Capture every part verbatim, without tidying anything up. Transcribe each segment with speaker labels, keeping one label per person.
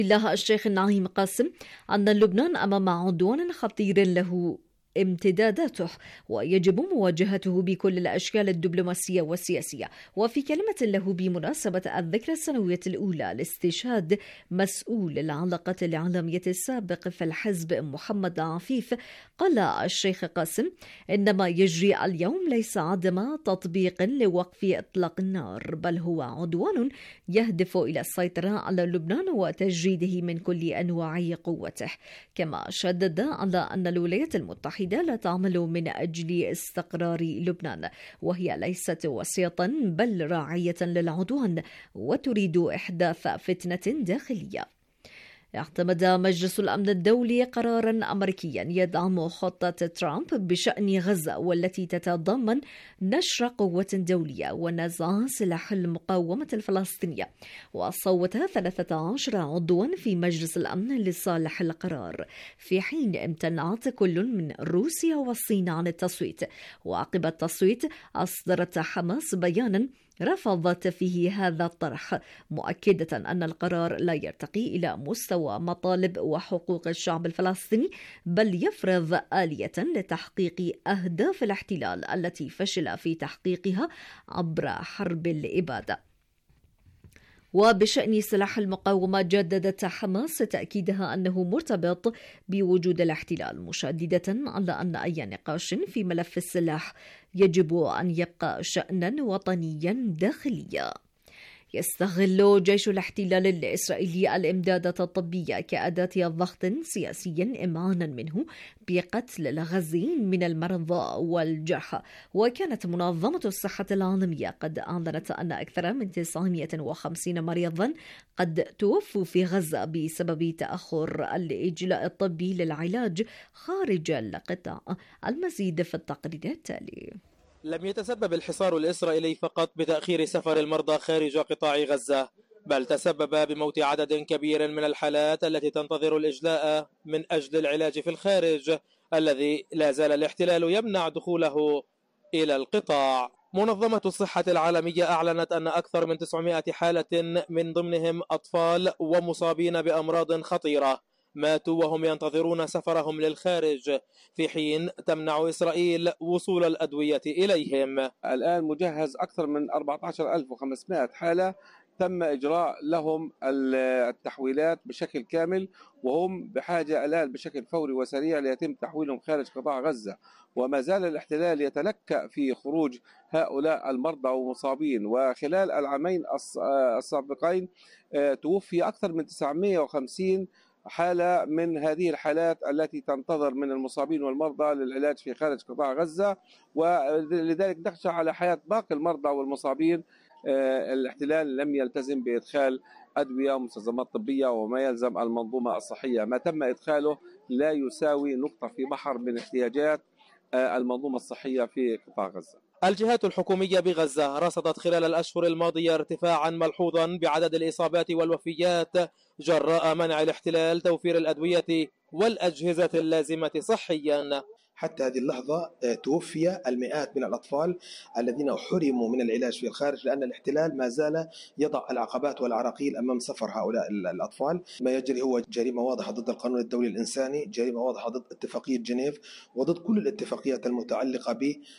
Speaker 1: الله الشيخ النعيم قاسم أن لبنان أمام عدوان خطير له امتداداته ويجب مواجهته بكل الأشكال الدبلوماسية والسياسية. وفي كلمة له بمناسبة الذكرى السنوية الأولى لاستشهاد مسؤول العلاقات الإعلامية السابق في الحزب محمد عفيف، قال الشيخ قاسم إن ما يجري اليوم ليس عدم تطبيق لوقف إطلاق النار، بل هو عدوان يهدف إلى السيطرة على لبنان وتجريده من كل أنواع قوته. كما شدد على أن الولايات المتحدة لا تعمل من أجل استقرار لبنان، وهي ليست وسيطا بل راعية للعدوان وتريد إحداث فتنة داخلية. اعتمد مجلس الأمن الدولي قرارا أمريكيا يدعم خطة ترامب بشأن غزة، والتي تتضمن نشر قوة دولية ونزع سلاح المقاومة الفلسطينية. وصوت ثلاثة عشر عضوا في مجلس الأمن لصالح القرار، في حين امتنعت كل من روسيا والصين عن التصويت. وعقب التصويت أصدرت حماس بيانا رفضت فيه هذا الطرح، مؤكدة أن القرار لا يرتقي إلى مستوى مطالب وحقوق الشعب الفلسطيني، بل يفرض آلية لتحقيق أهداف الاحتلال التي فشل في تحقيقها عبر حرب الإبادة. وبشأن سلاح المقاومة، جددت حماس تأكيدها أنه مرتبط بوجود الاحتلال، مشددة على أن أي نقاش في ملف السلاح يجب أن يبقى شأنا وطنيا داخليا. يستغل جيش الاحتلال الإسرائيلي الإمدادات الطبية كأداة ضغط سياسي إمعانا منه بقتل الغزيين من المرضى والجرحى. وكانت منظمة الصحة العالمية قد أعلنت أن أكثر من تسعمائة وخمسين مريضا قد توفوا في غزة بسبب تأخر الإجلاء الطبي للعلاج خارج القطاع. المزيد في التقرير التالي.
Speaker 2: لم يتسبب الحصار الإسرائيلي فقط بتأخير سفر المرضى خارج قطاع غزة، بل تسبب بموت عدد كبير من الحالات التي تنتظر الإجلاء من أجل العلاج في الخارج، الذي لا زال الاحتلال يمنع دخوله إلى القطاع. منظمة الصحة العالمية أعلنت أن أكثر من تسعمائة حالة من ضمنهم أطفال ومصابين بأمراض خطيرة ماتوا وهم ينتظرون سفرهم للخارج، في حين تمنع إسرائيل وصول الأدوية إليهم.
Speaker 3: الآن مجهز أكثر من أربعة عشر ألف وخمسمائة حالة تم إجراء لهم التحويلات بشكل كامل، وهم بحاجة الآن بشكل فوري وسريع ليتم تحويلهم خارج قطاع غزة. وما زال الاحتلال يتلكأ في خروج هؤلاء المرضى والمصابين، وخلال العامين السابقين توفي أكثر من تسعمائة وخمسين حالة من هذه الحالات التي تنتظر من المصابين والمرضى للعلاج في خارج قطاع غزة، ولذلك نخشى على حياة باقي المرضى والمصابين. الاحتلال لم يلتزم بإدخال أدوية ومستلزمات طبية وما يلزم المنظومة الصحية. ما تم إدخاله لا يساوي نقطة في بحر من احتياجات المنظومة الصحية في قطاع غزة.
Speaker 2: الجهات الحكومية بغزة رصدت خلال الأشهر الماضية ارتفاعا ملحوظا بعدد الإصابات والوفيات جراء منع الاحتلال توفير الأدوية والأجهزة اللازمة صحيا.
Speaker 4: حتى هذه اللحظة توفي المئات من الأطفال الذين حرموا من العلاج في الخارج، لأن الاحتلال ما زال يضع العقبات والعراقيل أمام سفر هؤلاء الأطفال. ما يجري هو جريمة واضحة ضد القانون الدولي الإنساني، جريمة واضحة ضد اتفاقية جنيف وضد كل الاتفاقيات المتعلقة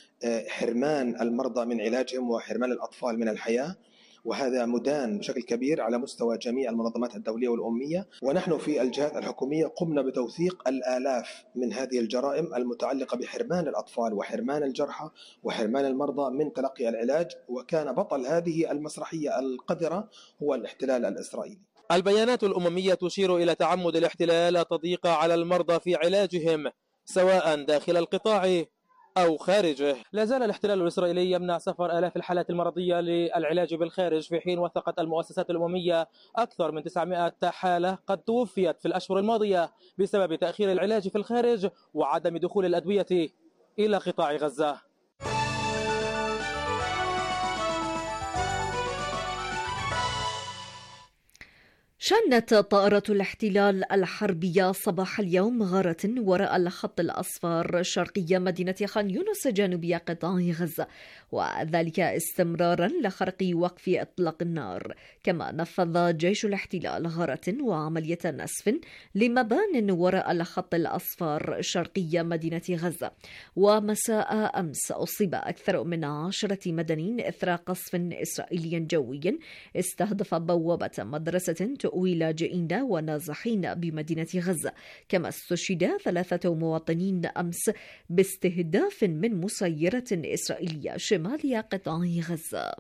Speaker 4: بحرمان المرضى من علاجهم وحرمان الأطفال من الحياة، وهذا مدان بشكل كبير على مستوى جميع المنظمات الدولية والأممية. ونحن في الجهات الحكومية قمنا بتوثيق الآلاف من هذه الجرائم المتعلقة بحرمان الأطفال وحرمان الجرحى وحرمان المرضى من تلقي العلاج، وكان بطل هذه المسرحية القذرة هو الاحتلال الإسرائيلي.
Speaker 2: البيانات الأممية تشير إلى تعمد الاحتلال التضييق على المرضى في علاجهم سواء داخل القطاع أو خارجه. لا زال الاحتلال الإسرائيلي يمنع سفر آلاف الحالات المرضية للعلاج بالخارج، في حين وثقت المؤسسات الأممية أكثر من تسعمائة حالة قد توفيت في الأشهر الماضية بسبب تأخير العلاج في الخارج وعدم دخول الأدوية إلى قطاع غزة.
Speaker 1: شنت طائرة الاحتلال الحربية صباح اليوم غارة وراء الخط الأصفر شرقي مدينة خان يونس جنوبية قطاع غزة، وذلك استمرارا لخرق وقف إطلاق النار. كما نفذ جيش الاحتلال غارة وعملية نسف لمبان وراء الخط الأصفر شرقي مدينة غزة. ومساء أمس أصيب أكثر من عشرة مدنيين إثر قصف إسرائيلي جوي استهدف بوابة مدرسة تؤوي لاجئين ونازحين بمدينة غزة. كما استشهد ثلاثة مواطنين أمس باستهداف من مسيرة إسرائيلية شمال قطاع غزة.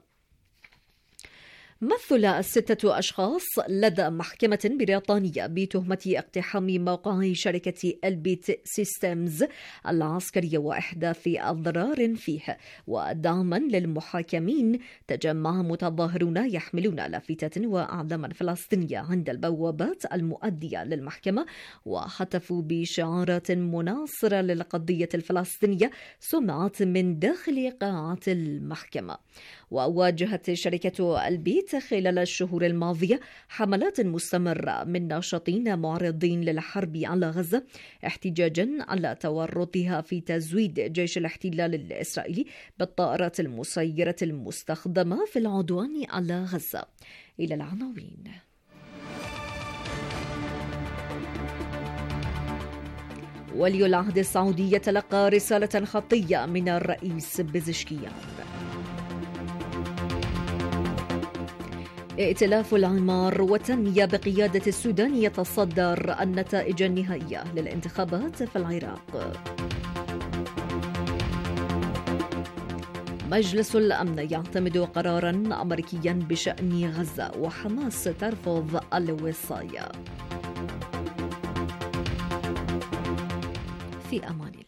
Speaker 1: مثل ستة أشخاص لدى محكمة بريطانية بتهمة اقتحام موقع شركة البيت سيستمز العسكرية وإحداث أضرار فيه. ودعما للمحاكمين تجمع متظاهرون يحملون لافتة وأعلاما فلسطينية عند البوابات المؤدية للمحكمة، وهتفوا بشعارات مناصرة للقضية الفلسطينية سمعت من داخل قاعة المحكمة. وواجهت شركة البيت خلال الشهور الماضية حملات مستمرة من ناشطين معارضين للحرب على غزة احتجاجا على تورطها في تزويد جيش الاحتلال الإسرائيلي بالطائرات المسيرة المستخدمة في العدوان على غزة. إلى العناوين. ولي العهد السعودي يتلقى رسالة خطية من الرئيس بزشكيان. ائتلاف العمار والتنمية بقيادة السودان يتصدر النتائج النهائية للانتخابات في العراق. مجلس الأمن يعتمد قراراً أمريكياً بشأن غزة وحماس ترفض الوصاية. في أمان الله.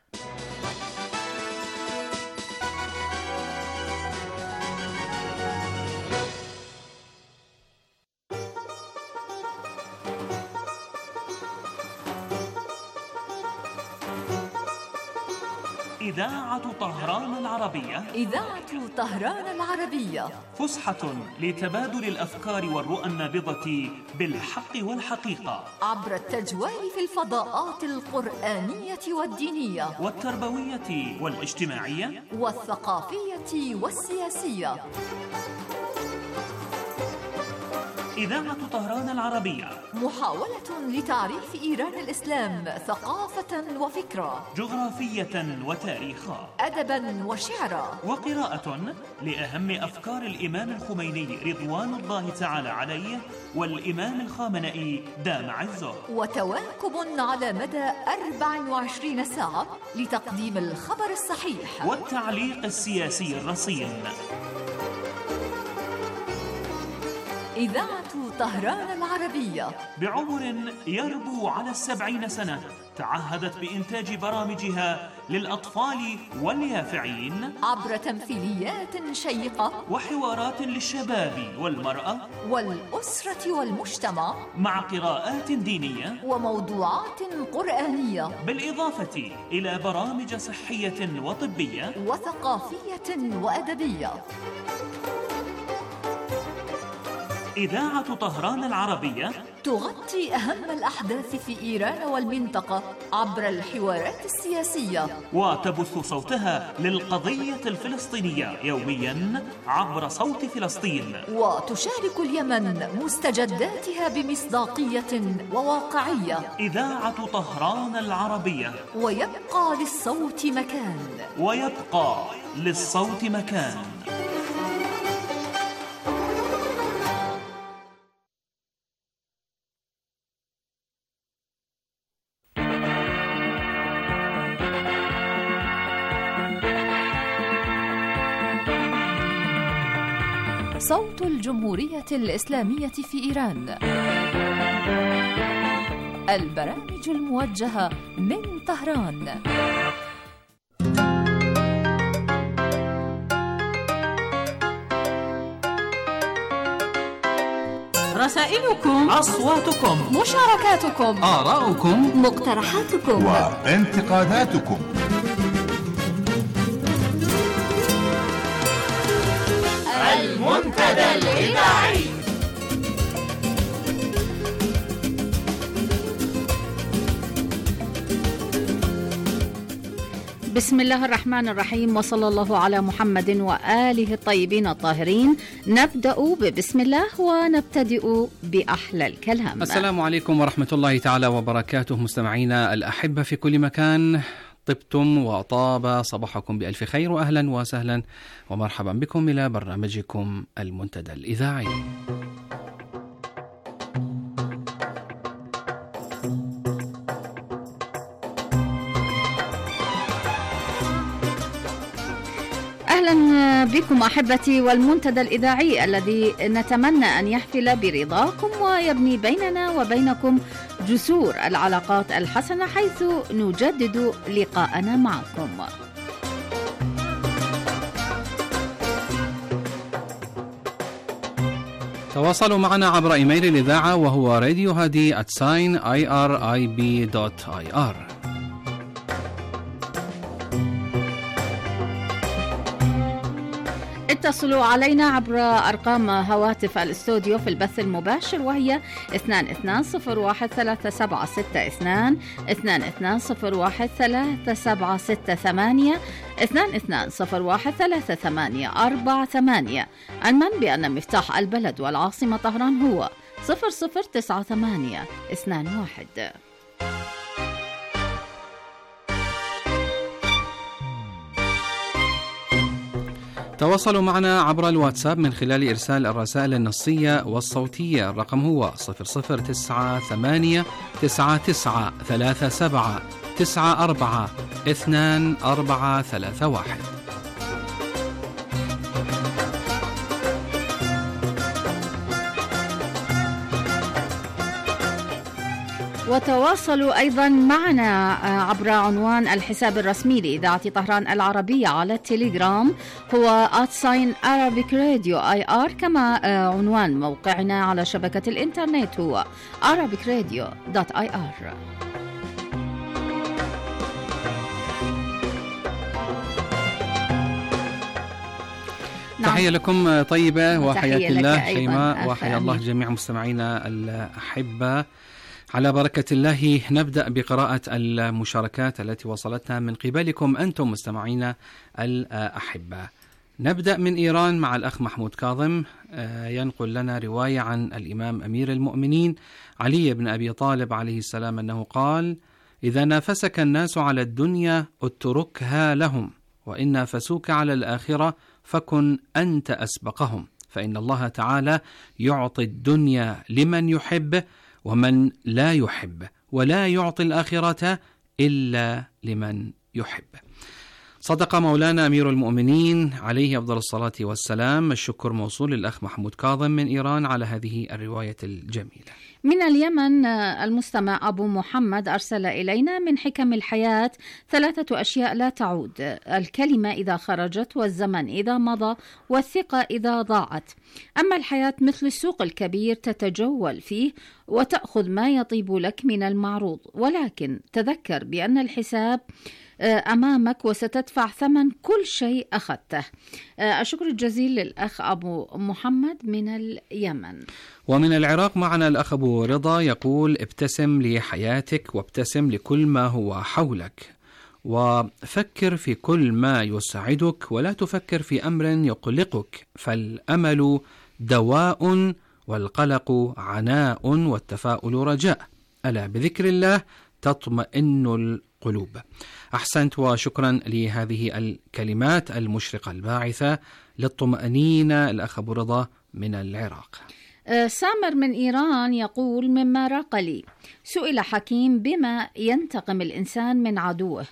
Speaker 5: إذاعة طهران العربية.
Speaker 6: إذاعة طهران العربية
Speaker 5: فسحة لتبادل الأفكار والرؤى النابضة بالحق والحقيقة
Speaker 6: عبر التجوال في الفضاءات القرآنية والدينية
Speaker 5: والتربوية والاجتماعية
Speaker 6: والثقافية والسياسية.
Speaker 5: إذاعة طهران العربية
Speaker 6: محاولة لتعريف إيران الإسلام ثقافة وفكرة،
Speaker 5: جغرافية وتاريخا،
Speaker 6: أدبا وشعرا،
Speaker 5: وقراءة لأهم أفكار الإمام الخميني رضوان الله تعالى عليه والإمام الخامنئي دام عزه،
Speaker 6: وتواكب على مدى أربع وعشرين ساعة لتقديم الخبر الصحيح
Speaker 5: والتعليق السياسي الرصين.
Speaker 6: إذاعة طهران العربية
Speaker 5: بعمر يربو على السبعين سنة تعهدت بإنتاج برامجها للأطفال واليافعين
Speaker 6: عبر تمثيليات شيقة
Speaker 5: وحوارات للشباب والمرأة
Speaker 6: والأسرة والمجتمع
Speaker 5: مع قراءات دينية
Speaker 6: وموضوعات قرآنية،
Speaker 5: بالإضافة إلى برامج صحية وطبية
Speaker 6: وثقافية وأدبية.
Speaker 5: إذاعة طهران العربية
Speaker 6: تغطي أهم الأحداث في إيران والمنطقة عبر الحوارات السياسية،
Speaker 5: وتبث صوتها للقضية الفلسطينية يوميا عبر صوت فلسطين،
Speaker 6: وتشارك اليمن مستجداتها بمصداقية وواقعية.
Speaker 5: إذاعة طهران العربية،
Speaker 6: ويبقى للصوت مكان،
Speaker 5: ويبقى للصوت مكان.
Speaker 6: صوت الجمهورية الإسلامية في إيران، البرامج الموجهة من طهران.
Speaker 7: رسائلكم،
Speaker 5: أصواتكم،
Speaker 7: مشاركاتكم،
Speaker 8: آراؤكم،
Speaker 7: مقترحاتكم
Speaker 8: وانتقاداتكم.
Speaker 7: المنتدى الإذاعي. بسم الله الرحمن الرحيم، وصلى الله على محمد وآله الطيبين الطاهرين. نبدأ ببسم الله ونبتدئ بأحلى الكلام.
Speaker 9: السلام عليكم ورحمة الله تعالى وبركاته، مستمعينا الأحبة في كل مكان، طبتم وطاب صباحكم بألف خير، وأهلا وسهلا ومرحبا بكم إلى برنامجكم المنتدى الإذاعي.
Speaker 7: أهلا بكم أحبتي، والمنتدى الإذاعي الذي نتمنى أن يحفل برضاكم ويبني بيننا وبينكم جسور العلاقات الحسنة، حيث نجدد لقاءنا معكم.
Speaker 9: تواصلوا معنا عبر إيميل الإذاعة وهو راديو هادي آت ساين آي آر آي بي دوت آي آر.
Speaker 7: اتصلوا علينا عبر أرقام هواتف الاستوديو في البث المباشر، وهي اثنان اثنان صفر واحد ثلاثة سبعة ستة اثنان، اثنان اثنان صفر واحد ثلاثة سبعة ستة ثمانية، اثنان اثنان صفر واحد ثلاثة ثمانية أربعة ثمانية. علما بأن مفتاح البلد والعاصمة طهران هو صفر صفر تسعة ثمانية اثنان واحد.
Speaker 9: تواصلوا معنا عبر الواتساب من خلال إرسال الرسائل النصية والصوتية. الرقم هو صفر صفر تسعة ثمانية تسعة تسعة ثلاثة سبعة تسعة أربعة اثنان أربعة ثلاثة واحد.
Speaker 7: وتواصلوا أيضا معنا عبر عنوان الحساب الرسمي لإذاعة طهران العربية على التليجرام، هو آت ساين Arabic Radio آي آر، كما عنوان موقعنا على شبكة الإنترنت هو arabic radio دوت آي آر.
Speaker 9: تحية لكم طيبة، وحياك الله
Speaker 7: شيماء،
Speaker 9: وحيا الله جميع مستمعينا الأحبة. على بركة الله نبدأ بقراءة المشاركات التي وصلتنا من قبلكم أنتم مستمعينا الأحبة. نبدأ من إيران مع الأخ محمود كاظم، ينقل لنا رواية عن الإمام أمير المؤمنين علي بن أبي طالب عليه السلام أنه قال: إذا نافسك الناس على الدنيا اتركها لهم، وإن نافسوك على الآخرة فكن أنت أسبقهم، فإن الله تعالى يعطي الدنيا لمن يحب ومن لا يحب، ولا يعطي الآخرة إلا لمن يحب. صدق مولانا أمير المؤمنين عليه أفضل الصلاة والسلام. الشكر موصول للأخ محمود كاظم من إيران على هذه الرواية الجميلة.
Speaker 7: من اليمن المستمع أبو محمد أرسل إلينا: من حكم الحياة ثلاثة أشياء لا تعود: الكلمة إذا خرجت، والزمن إذا مضى، والثقة إذا ضاعت. أما الحياة مثل السوق الكبير تتجول فيه وتأخذ ما يطيب لك من المعروض، ولكن تذكر بأن الحساب أمامك وستدفع ثمن كل شيء أخذته. الشكر الجزيل للأخ أبو محمد من اليمن.
Speaker 9: ومن العراق معنا الأخ أبو رضا يقول: ابتسم لحياتك، وابتسم لكل ما هو حولك، وفكر في كل ما يسعدك، ولا تفكر في أمر يقلقك، فالأمل دواء، والقلق عناء، والتفاؤل رجاء، ألا بذكر الله تطمئن القلوب. أحسنت، وشكرا لهذه الكلمات المشرقة الباعثة للطمأنينة. الأخ أبو رضا من العراق.
Speaker 7: سامر من إيران يقول: مما راق لي، سئل حكيم بما ينتقم الإنسان من عدوه،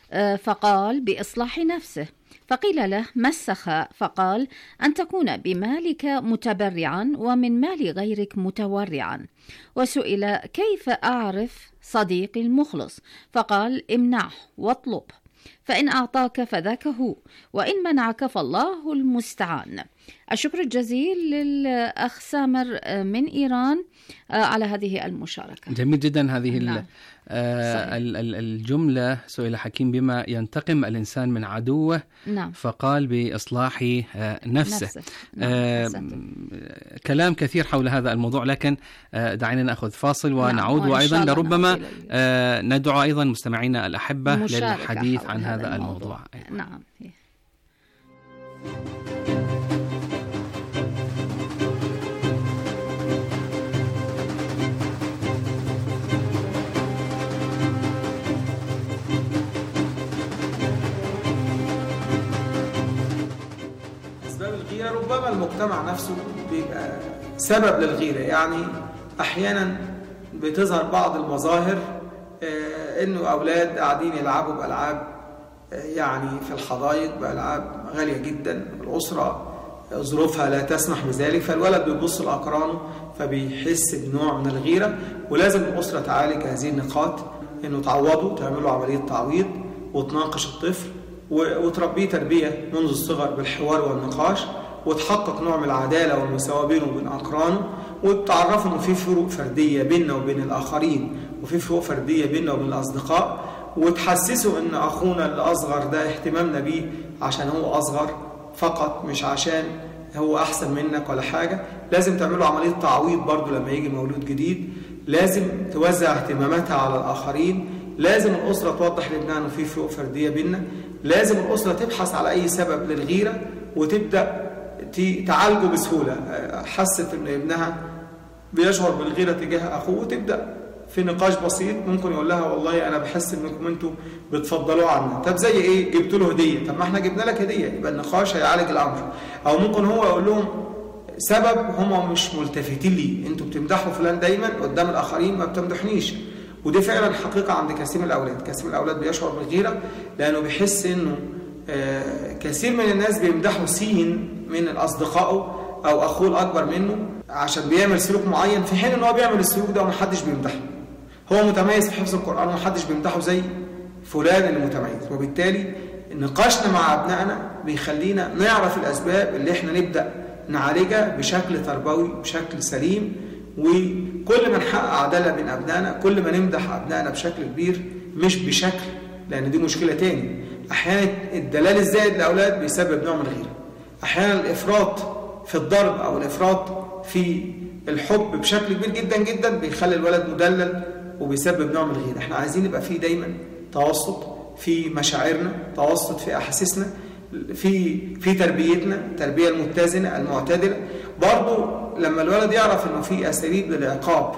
Speaker 7: فقال: بإصلاح نفسه. فقيل له: ما السخاء؟ فقال: أن تكون بمالك متبرعا ومن مال غيرك متورعا. وسئل: كيف أعرف صديقي المخلص؟ فقال: امنعه واطلب، فإن أعطاك فذاك هو، وإن منعك فالله المستعان. الشكر الجزيل للأخ سامر من إيران على هذه المشاركة.
Speaker 9: جميل جدا هذه
Speaker 7: نعم.
Speaker 9: آه الجملة. سئل حكيم بما ينتقم الإنسان من عدوه،
Speaker 7: نعم.
Speaker 9: فقال بإصلاح آه نفسه, نفسه.
Speaker 7: نعم.
Speaker 9: آه كلام كثير حول هذا الموضوع، لكن آه دعينا نأخذ فاصل ونعود. نعم. وأيضا لربما آه ندعو أيضا مستمعينا الأحبة للحديث عن هذا, هذا الموضوع, الموضوع.
Speaker 7: نعم.
Speaker 10: أسباب الغيرة ربما المجتمع نفسه بيبقى سبب للغيرة. يعني أحيانا بتظهر بعض المظاهر إنه أولاد قاعدين يلعبوا بألعاب يعني في الحدائق بألعاب غالية جدا، الأسرة ظروفها لا تسمح بذلك، فالولد بيبص لأقرانه فبيحس بنوع من الغيرة. ولازم الأسرة تعالج هذه النقاط، إنه تعوضه، تعمله عملية تعويض وتناقش الطفل وتربيه تربية منذ الصغر بالحوار والنقاش، وتحقق نوع من العدالة والمساواة بينه وبين أقرانه، وتعرفه إنه في فروق فردية بيننا وبين الآخرين، وفي فروق فردية بيننا وبين الأصدقاء، وتحسسه إن أخونا الأصغر ده اهتمامنا بيه عشان هو أصغر فقط، مش عشان هو أحسن منك ولا حاجة. لازم تعمله عملية تعويض برضو لما يجي مولود جديد، لازم توزع اهتماماتها على الآخرين، لازم الأسرة توضح لابنها إنه في فروق فردية بيننا، لازم الأسرة تبحث على أي سبب للغيرة وتبدأ تعالجه بسهولة. حست إن ابنها بيشعر بالغيرة تجاه أخوه، وتبدأ في نقاش بسيط ممكن يقول لها والله أنا بحس إنكم أنتوا بتفضلوا عنا. طب زي إيه؟ جبت له هدية. طب ما إحنا جبنا لك هدية، يبقى النقاش هيعالج الأمر. أو ممكن هو يقول لهم سبب هم مش ملتفتين ليه، أنتوا بتمدحوا فلان دايما قدام الآخرين ما بتمدحنيش. ودي فعلا حقيقة عند كثير من الأولاد. كثير من الأولاد بيشعر بالغيرة لأنه بيحس إنه آه كثير من الناس بيمدحوا سين من الأصدقاء أو أخوه الأكبر منه عشان بيعمل سلوك معين، في حين إنه هو بيعمل السلوك ده ومحدش بيمدحه. هو متميز في حفظ القرآن ومحدش بيمدحه زي فلان المتميز. وبالتالي نقاشنا مع أبنائنا بيخلينا نعرف الأسباب اللي إحنا نبدأ نعالجها بشكل تربوي بشكل سليم. وكل ما نحقق عدالة بين أبنائنا كل ما نمدح أبنائنا بشكل كبير، مش بشكل، لأن دي مشكلة تاني. أحيانا الدلال الزائد للأولاد بيسبب نوع من الغيرة. أحيانا الإفراط في الضرب أو الإفراط في الحب بشكل كبير جدا جدا بيخلي الولد مدلل وبيسبب نوع من الغيرة. احنا عايزين يبقى فيه دايما توسط في مشاعرنا، توسط في أحاسيسنا، في في تربيتنا، التربية المتزنة المعتدلة. برضو لما الولد يعرف انه في أساليب للعقاب،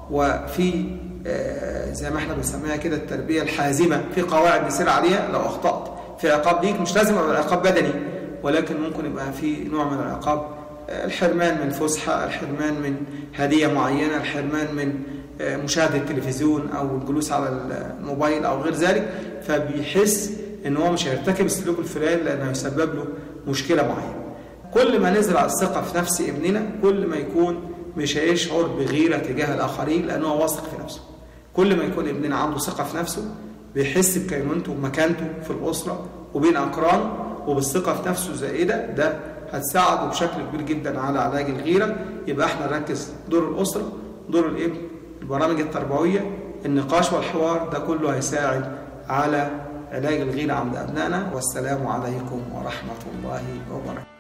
Speaker 10: وفي آه زي ما احنا بنسميها كده التربية الحازمة، في قواعد بيصير عليها لو أخطأت في عقاب ليك، مش لازم يبقى عقاب بدني، ولكن ممكن يبقى في نوع من العقاب، الحرمان من فسحة، الحرمان من هدية معينة، الحرمان من مشاهدة التلفزيون أو الجلوس على الموبايل أو غير ذلك. فبيحس إن هو مش هيرتكب السلوك الفلاني لأنه يسبب له مشكلة معينة. كل ما نزرع الثقة في نفس ابننا كل ما يكون مش هيشعر بغيرة تجاه الآخرين لأنه هو واثق في نفسه. كل ما يكون ابننا عنده ثقة في نفسه بيحس بكينونته ومكانته في الأسرة وبين أقرانه، وبالثقة في نفسه زائدة، ده هتساعده بشكل كبير جدا على علاج الغيرة. يبقى احنا نركز دور الأسرة، دور الابن، البرامج التربوية، النقاش والحوار، ده كله هيساعد على علاج الغيرة عند أبنائنا. والسلام عليكم ورحمة الله وبركاته.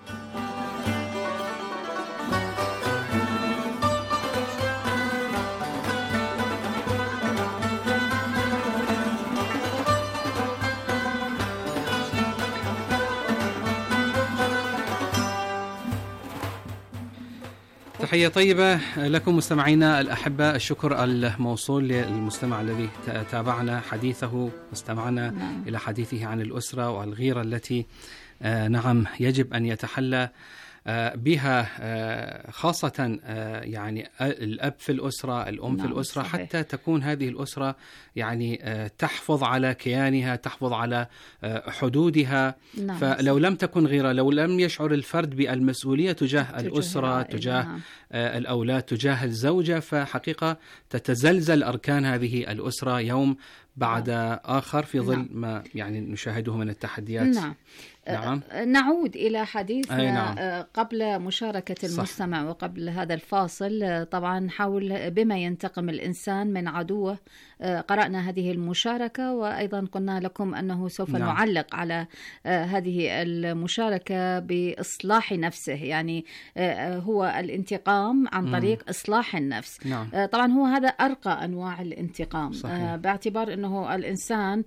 Speaker 9: تحية طيبة لكم مستمعينا الأحبة. الشكر الموصول للمستمع الذي تابعنا حديثه واستمعنا نعم. إلى حديثه عن الأسرة والغيرة التي نعم يجب أن يتحلى بها خاصة يعني الأب في الأسرة، الأم نعم. في الأسرة صحيح. حتى تكون هذه الأسرة يعني تحفظ على كيانها، تحفظ على حدودها نعم. فلو لم تكن غيرة، لو لم يشعر الفرد بالمسؤولية تجاه الأسرة، تجاه نعم. الأولاد، تجاه الزوجة، فحقيقة تتزلزل أركان هذه الأسرة يوم بعد نعم. آخر في ظل نعم. ما يعني نشاهده من التحديات.
Speaker 7: نعم.
Speaker 9: نعم.
Speaker 7: نعود إلى حديثنا
Speaker 9: نعم.
Speaker 7: قبل مشاركة المستمع صح. وقبل هذا الفاصل طبعا حول بما ينتقم الإنسان من عدوه. قرأنا هذه المشاركة وأيضا قلنا لكم أنه سوف نعم. نعلق على هذه المشاركة بإصلاح نفسه، يعني هو الانتقام عن طريق م. إصلاح النفس.
Speaker 9: نعم.
Speaker 7: طبعا هو هذا أرقى أنواع الانتقام.
Speaker 9: صحيح.
Speaker 7: باعتبار أنه الإنسان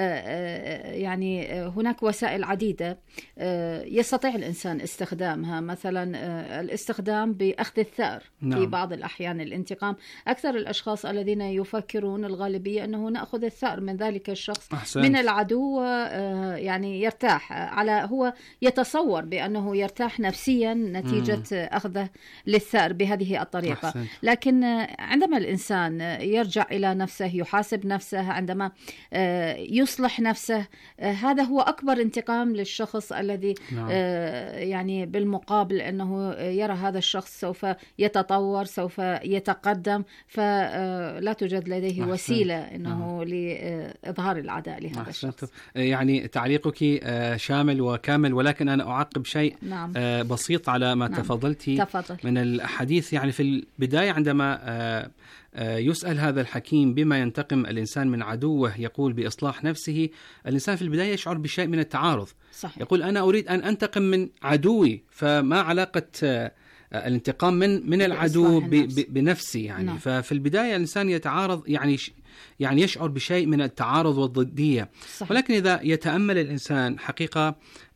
Speaker 7: يعني هناك وسائل عديدة يستطيع الإنسان استخدامها، مثلا الاستخدام بأخذ الثأر. نعم. في بعض الأحيان الانتقام أكثر الأشخاص الذين يفكرون الغالبية أنه نأخذ الثأر من ذلك الشخص أحسن. من العدو يعني يرتاح على هو يتصور بأنه يرتاح نفسيا نتيجة مم. أخذه للثأر بهذه الطريقة. أحسن. لكن عندما الإنسان يرجع إلى نفسه، يحاسب نفسه، عندما يصلح نفسه، هذا هو أكبر انتقام للشخص الذي نعم. يعني بالمقابل أنه يرى هذا الشخص سوف يتطور، سوف يتقدم، فلا توجد لديه أحسن. وسيلة أنه نعم. لإظهار العداء لهذا أحسن. الشخص.
Speaker 9: يعني تعليقك شامل وكامل، ولكن أنا أعقب شيء
Speaker 7: نعم.
Speaker 9: بسيط على ما نعم. تفضلتي
Speaker 7: تفضل.
Speaker 9: من الحديث. يعني في البداية عندما يسأل هذا الحكيم بما ينتقم الإنسان من عدوه، يقول بإصلاح نفسه، الإنسان في البداية يشعر بشيء من التعارض.
Speaker 7: صحيح.
Speaker 9: يقول أنا أريد أن أنتقم من عدوي، فما علاقة الانتقام من من العدو بنفسي يعني نعم. ففي البداية الإنسان يتعارض، يعني يعني يشعر بشيء من التعارض والضدية. صحيح. ولكن إذا يتأمل الإنسان حقيقة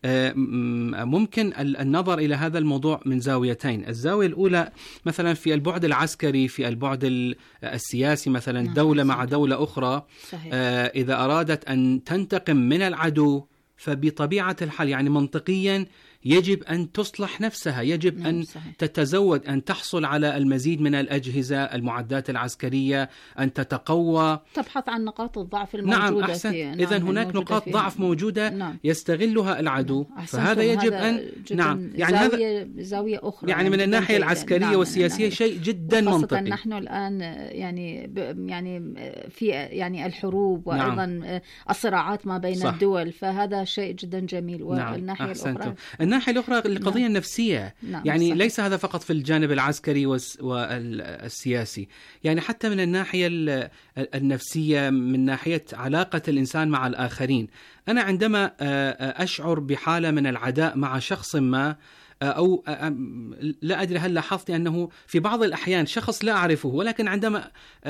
Speaker 9: ممكن النظر إلى هذا الموضوع من زاويتين. الزاوية الأولى مثلا في البعد العسكري، في البعد السياسي، مثلا نعم. دولة مع دولة أخرى.
Speaker 7: صحيح.
Speaker 9: إذا أرادت أن تنتقم من العدو فبطبيعة الحال يعني منطقيا يجب أن تصلح نفسها، يجب نعم. أن صحيح. تتزود، أن تحصل على المزيد من الأجهزة، المعدات العسكرية، أن تتقوى،
Speaker 7: تبحث عن نقاط الضعف الموجودة.
Speaker 9: نعم أحسن.
Speaker 7: نعم.
Speaker 9: إذن هناك نقاط ضعف موجودة
Speaker 7: نعم.
Speaker 9: يستغلها العدو.
Speaker 7: نعم.
Speaker 9: فهذا يجب أن
Speaker 7: نعم يعني
Speaker 9: زاوية
Speaker 7: هذا زاوية أخرى
Speaker 9: يعني من الناحية العسكرية نعم. والسياسية نعم. شيء جدا منطقي.
Speaker 7: نحن الآن يعني يعني في يعني الحروب وأيضا نعم. الصراعات ما بين صح. الدول، فهذا شيء جدا جميل. والناحية
Speaker 9: نعم.
Speaker 7: الأخرى
Speaker 9: الناحية الأخرى القضية نعم. النفسية.
Speaker 7: نعم.
Speaker 9: يعني
Speaker 7: صحيح.
Speaker 9: ليس هذا فقط في الجانب العسكري والسياسي، يعني حتى من الناحية النفسية، من ناحية علاقة الإنسان مع الآخرين. أنا عندما أشعر بحالة من العداء مع شخص ما، أو لا أدري هل لاحظت أنه في بعض الأحيان شخص لا أعرفه، ولكن عندما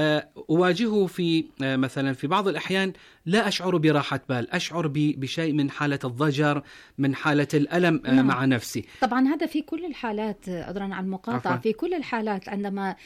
Speaker 9: أواجهه في مثلا في بعض الأحيان لا أشعر براحة بال، أشعر بشيء من حالة الضجر، من حالة الألم نعم. مع نفسي.
Speaker 7: طبعا هذا في كل الحالات، عذرا عن المقاطعة، في كل الحالات عندما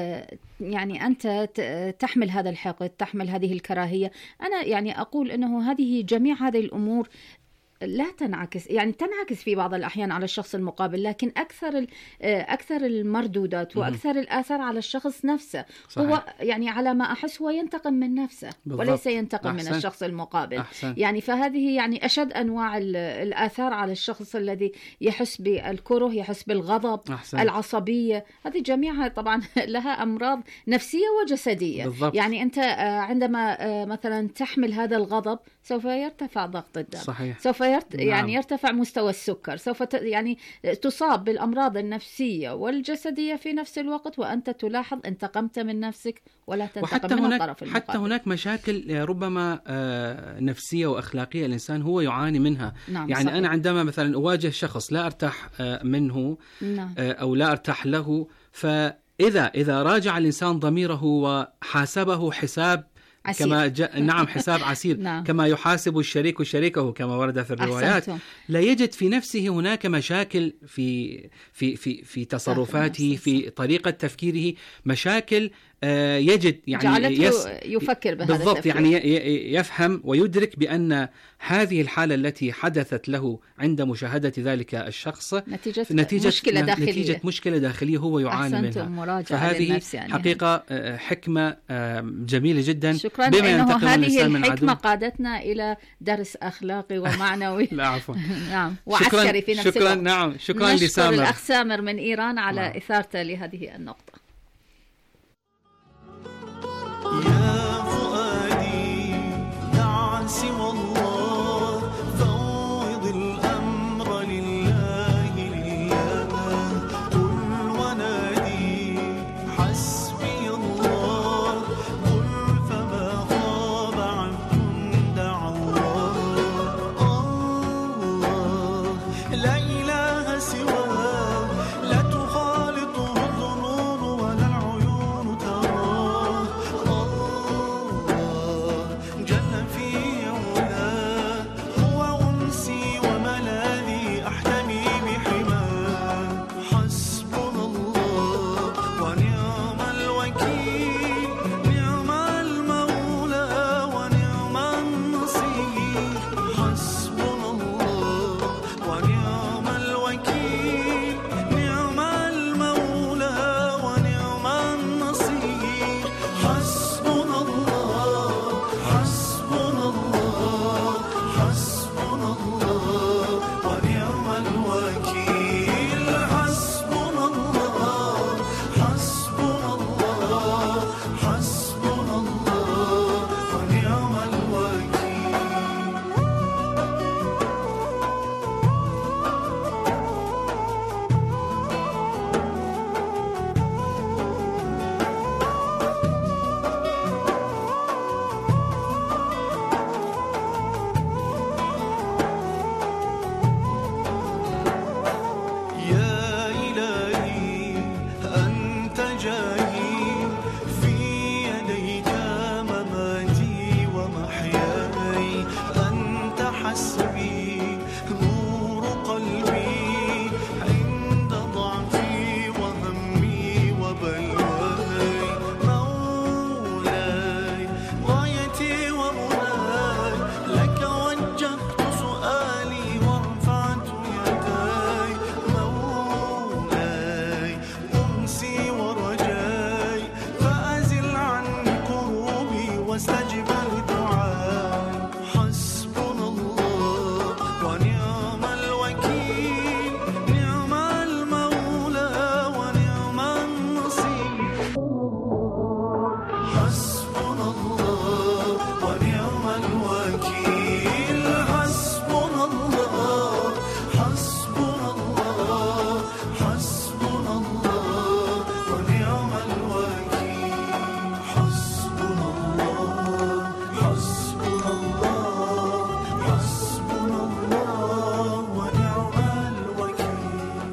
Speaker 7: يعني أنت تحمل هذا الحقد، تحمل هذه الكراهية، أنا يعني أقول أنه هذه جميع هذه الأمور لا تنعكس، يعني تنعكس في بعض الأحيان على الشخص المقابل، لكن أكثر أكثر المردودات وأكثر الآثار على الشخص نفسه. صحيح. هو يعني على ما أحس هو ينتقم من نفسه بالضبط. وليس ينتقم أحسن. من الشخص المقابل.
Speaker 9: أحسن.
Speaker 7: يعني فهذه يعني أشد أنواع الآثار على الشخص الذي يحس بالكره، يحس بالغضب، أحسن. العصبية، هذه جميعها طبعا لها أمراض نفسية وجسدية.
Speaker 9: بالضبط.
Speaker 7: يعني أنت عندما مثلا تحمل هذا الغضب سوف يرتفع ضغط الدم.
Speaker 9: صحيح.
Speaker 7: سوف يرت... نعم. يعني يرتفع مستوى السكر، سوف ت... يعني تصاب بالأمراض النفسية والجسدية في نفس الوقت، وأنت تلاحظ انتقمت من نفسك ولا تنتقم من
Speaker 9: هناك...
Speaker 7: الطرف المقابل.
Speaker 9: حتى هناك مشاكل ربما نفسية وأخلاقية الإنسان هو يعاني منها.
Speaker 7: نعم.
Speaker 9: يعني
Speaker 7: صحيح.
Speaker 9: أنا عندما مثلا أواجه شخص لا أرتاح منه
Speaker 7: نعم.
Speaker 9: أو لا أرتاح له، فإذا إذا راجع الإنسان ضميره وحاسبه حساب عسير. كما جاء نعم حساب عسير
Speaker 7: نعم.
Speaker 9: كما يحاسب الشريك شريكه كما ورد في الروايات.
Speaker 7: أحسنتم.
Speaker 9: لا يجد في نفسه هناك مشاكل في في في في تصرفاته، في طريقة تفكيره، مشاكل يجد يعني
Speaker 7: يس يفكر بهذا
Speaker 9: بالضبط
Speaker 7: التفكير.
Speaker 9: يعني يفهم ويدرك بأن هذه الحالة التي حدثت له عند مشاهدة ذلك الشخص
Speaker 7: نتيجة, نتيجة مشكلة داخلية
Speaker 9: نتيجة مشكلة داخلية هو يعاني منها. فهذه
Speaker 7: يعني
Speaker 9: حقيقة حكمة جميلة جدا.
Speaker 7: شكرا لأنه هذه الحكمة قادتنا إلى درس أخلاقي ومعنوي.
Speaker 9: لا عفوا.
Speaker 7: نعم وعسكري في نفس
Speaker 9: شكرا.
Speaker 7: الوقت.
Speaker 9: نعم شكرا لسامر.
Speaker 7: نشكر الأخ سامر من إيران على نعم. إثارته لهذه النقطة.
Speaker 11: يا فؤادي دع سوى الله فوض الأمر حسبنا الله ونعم الوكيل حسبنا الله حسبنا الله حسبنا الله ونعم الوكيل حسبنا الله حسبنا الله حسبنا الله ونعم الوكيل.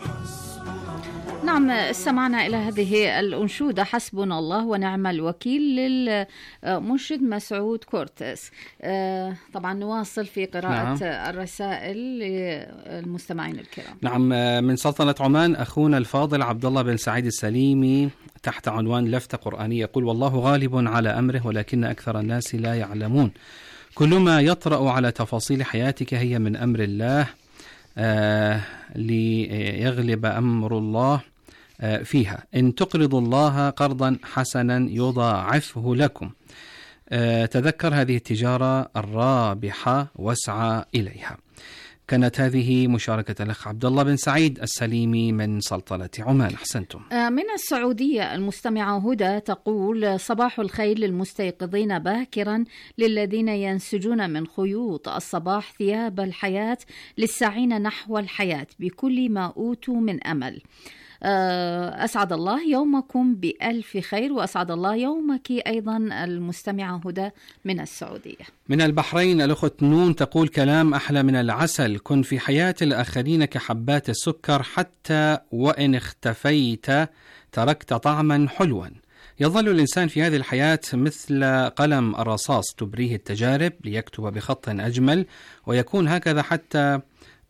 Speaker 7: نعم، استمعنا إلى هذه الأنشودة حسبنا الله ونعم الوكيل للمنشد مسعود كورتس. طبعا نواصل في قراءة نعم. الرسائل للمستمعين الكرام.
Speaker 9: نعم، من سلطنة عمان أخونا الفاضل عبد الله بن سعيد السليمي تحت عنوان لفتة قرآنية يقول: والله غالب على أمره ولكن أكثر الناس لا يعلمون. كل ما يطرأ على تفاصيل حياتك هي من أمر الله آه ليغلب أمر الله آه فيها. إن تقرضوا الله قرضا حسنا يضاعفه لكم. آه تذكر هذه التجارة الرابحة واسعى إليها. كانت هذه مشاركة الأخ عبد الله بن سعيد السليمي من سلطنة عمان. أحسنتم.
Speaker 7: من السعودية المستمعة هدى تقول: صباح الخير للمستيقظين باكرا، للذين ينسجون من خيوط الصباح ثياب الحياة، للساعين نحو الحياة بكل ما أوتوا من أمل. أسعد الله يومكم بألف خير، وأسعد الله يومك أيضا المستمعة هدى من السعودية.
Speaker 9: من البحرين الأخت نون تقول: كلام أحلى من العسل، كن في حياة الآخرين كحبات السكر، حتى وإن اختفيت تركت طعما حلوا. يظل الإنسان في هذه الحياة مثل قلم الرصاص تبريه التجارب ليكتب بخط أجمل، ويكون هكذا حتى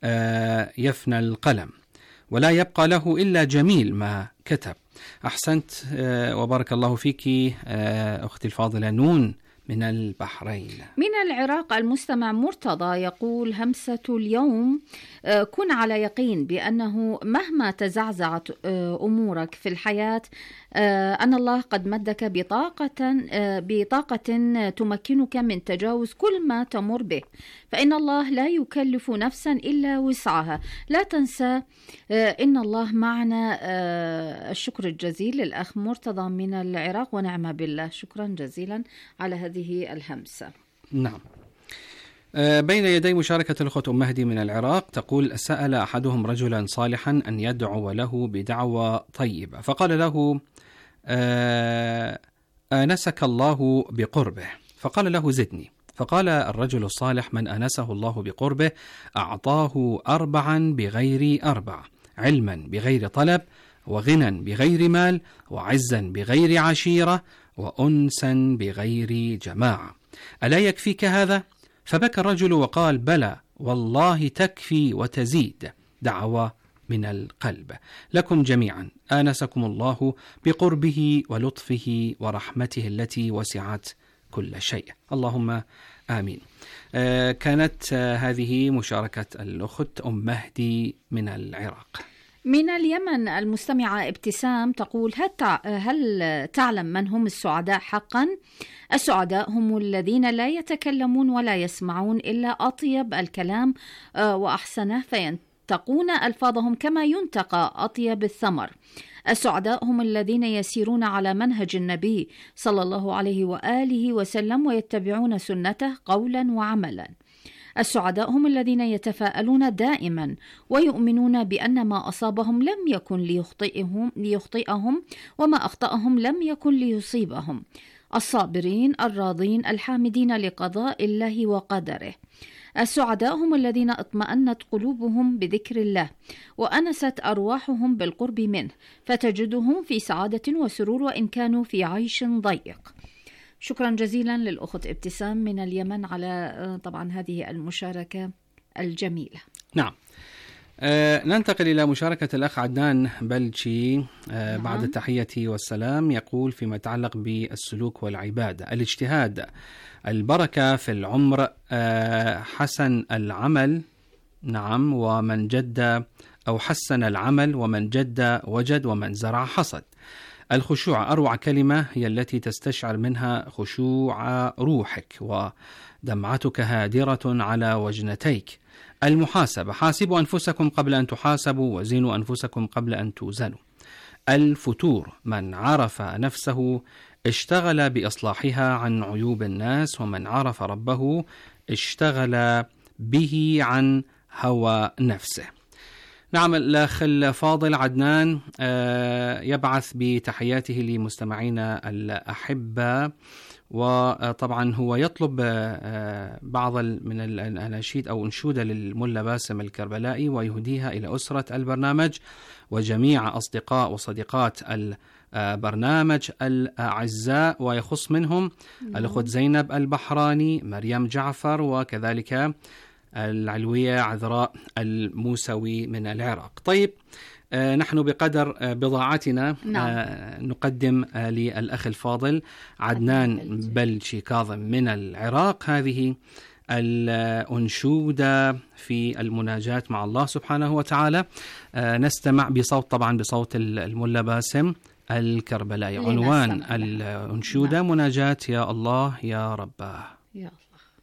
Speaker 9: يفنى القلم ولا يبقى له إلا جميل ما كتب. أحسنت وبارك الله فيك أختي الفاضلة نون من البحرين.
Speaker 7: من العراق المستمع مرتضى يقول: همسة اليوم: كن على يقين بأنه مهما تزعزعت أمورك في الحياة أن الله قد مدك بطاقة بطاقة تمكنك من تجاوز كل ما تمر به، فإن الله لا يكلف نفسا إلا وسعها. لا تنسى إن الله معنا. الشكر الجزيل للأخ مرتضى من العراق، ونعم بالله. شكرا جزيلا على هذه الهمسة.
Speaker 9: نعم. بين يدي مشاركة الأخت أم مهدي من العراق تقول: سأل أحدهم رجلا صالحا أن يدعو له بدعوة طيبة، فقال له: آنسك الله بقربه. فقال له: زدني. فقال الرجل الصالح: من أنسه الله بقربه أعطاه أربعا بغير أربع: علما بغير طلب، وغنى بغير مال، وعزا بغير عشيرة، وأنسا بغير جماعة. ألا يكفيك هذا؟ فبكى الرجل وقال: بلى والله تكفي وتزيد. دعوة من القلب. لكم جميعا آنسكم الله بقربه ولطفه ورحمته التي وسعت كل شيء. اللهم آمين. آه كانت آه هذه مشاركة الأخت أم مهدي من العراق.
Speaker 7: من اليمن المستمعة ابتسام تقول: هل تعلم من هم السعداء حقا؟ السعداء هم الذين لا يتكلمون ولا يسمعون إلا أطيب الكلام وأحسنه، فينتقون ألفاظهم كما ينتقى أطيب الثمر. السعداء هم الذين يسيرون على منهج النبي صلى الله عليه وآله وسلم ويتبعون سنته قولا وعملا. السعداء هم الذين يتفاءلون دائما ويؤمنون بأن ما أصابهم لم يكن ليخطئهم, ليخطئهم وما أخطأهم لم يكن ليصيبهم. الصابرين الراضين الحامدين لقضاء الله وقدره. السعداء هم الذين اطمأنت قلوبهم بذكر الله وأنست أرواحهم بالقرب منه، فتجدهم في سعادة وسرور وإن كانوا في عيش ضيق. شكرا جزيلا للأخت ابتسام من اليمن على طبعا هذه المشاركة الجميلة.
Speaker 9: نعم. آه ننتقل إلى مشاركة الأخ عدنان بلشي آه نعم. بعد التحية والسلام. يقول فيما يتعلق بالسلوك والعبادة: الاجتهاد البركة في العمر، آه حسن العمل نعم ومن جد أو حسن العمل ومن جد وجد ومن زرع حصد. الخشوع أروع كلمة هي التي تستشعر منها خشوع روحك ودمعتك هادرة على وجنتيك. المحاسبة: حاسبوا أنفسكم قبل أن تحاسبوا وزنوا أنفسكم قبل أن توزنوا. الفتور: من عرف نفسه اشتغل بإصلاحها عن عيوب الناس، ومن عرف ربه اشتغل به عن هوى نفسه. نعم، الأخ الفاضل عدنان يبعث بتحياته لمستمعينا الأحبة، وطبعا هو يطلب بعض من الأناشيد أو أنشودة للملا باسم الكربلائي ويهديها إلى أسرة البرنامج وجميع أصدقاء وصديقات البرنامج الأعزاء، ويخص منهم الأخت زينب البحراني، مريم جعفر، وكذلك العلوية عذراء الموسوي من العراق. طيب، آه نحن بقدر آه بضاعتنا نعم. آه نقدم آه للأخ الفاضل عدنان بلشي كاظم من العراق هذه الأنشودة في المناجاة مع الله سبحانه وتعالى. آه نستمع بصوت، طبعا بصوت الملا باسم الكربلائي. عنوان الأنشودة نعم. مناجاة يا الله يا رباه.
Speaker 7: يا الله.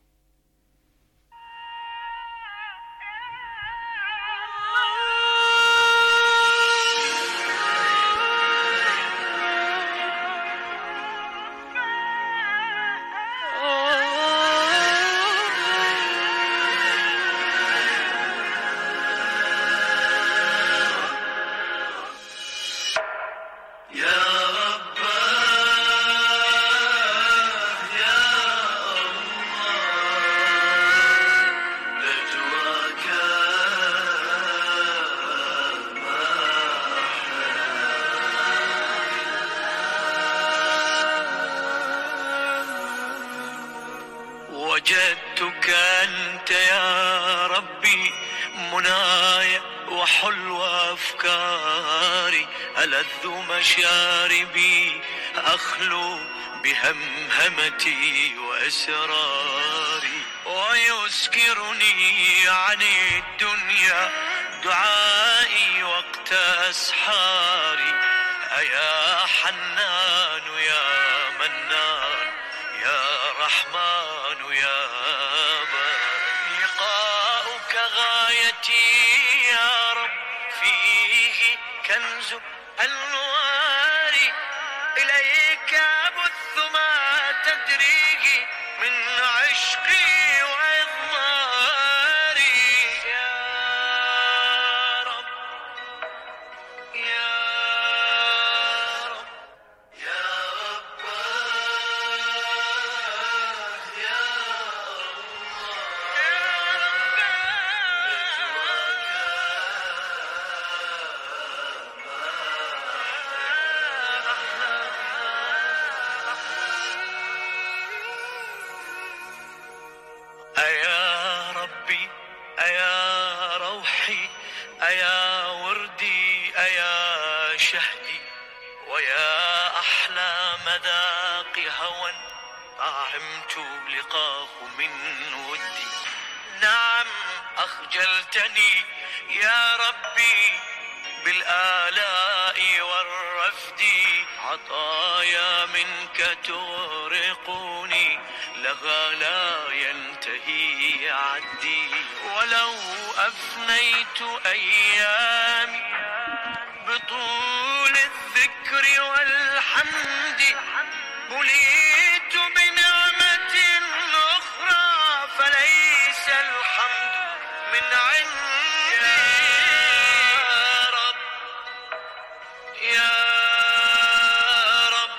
Speaker 11: وجدتك أنت يا ربي منايا وحلو أفكاري، ألذ مشاربي أخلو بهمهمتي وأسراري، ويسكرني عن الدنيا دعائي وقت أسحاري. أيا حنان يا منان يا رحمن يا بار، لقاؤك غايتي يا رب، فيه كنز أنواري، إليك أبث ما تدريه من عشقي وإضماري. يا رب يا رب يا رب يا أيا ربي أيا روحي أيا وردي أيا شهدي، ويا أحلى مذاق هوى طعمت لقاه من ودي. نعم أخجلتني يا ربي بالآلاء والرفد، عطايا منك تغرقني لها لا ينتهي عدي. ولو أفنيت أيامي بطول الذكر والحمد، بليت بنعمة أخرى فليس الحمد من عندي. يا رب يا رب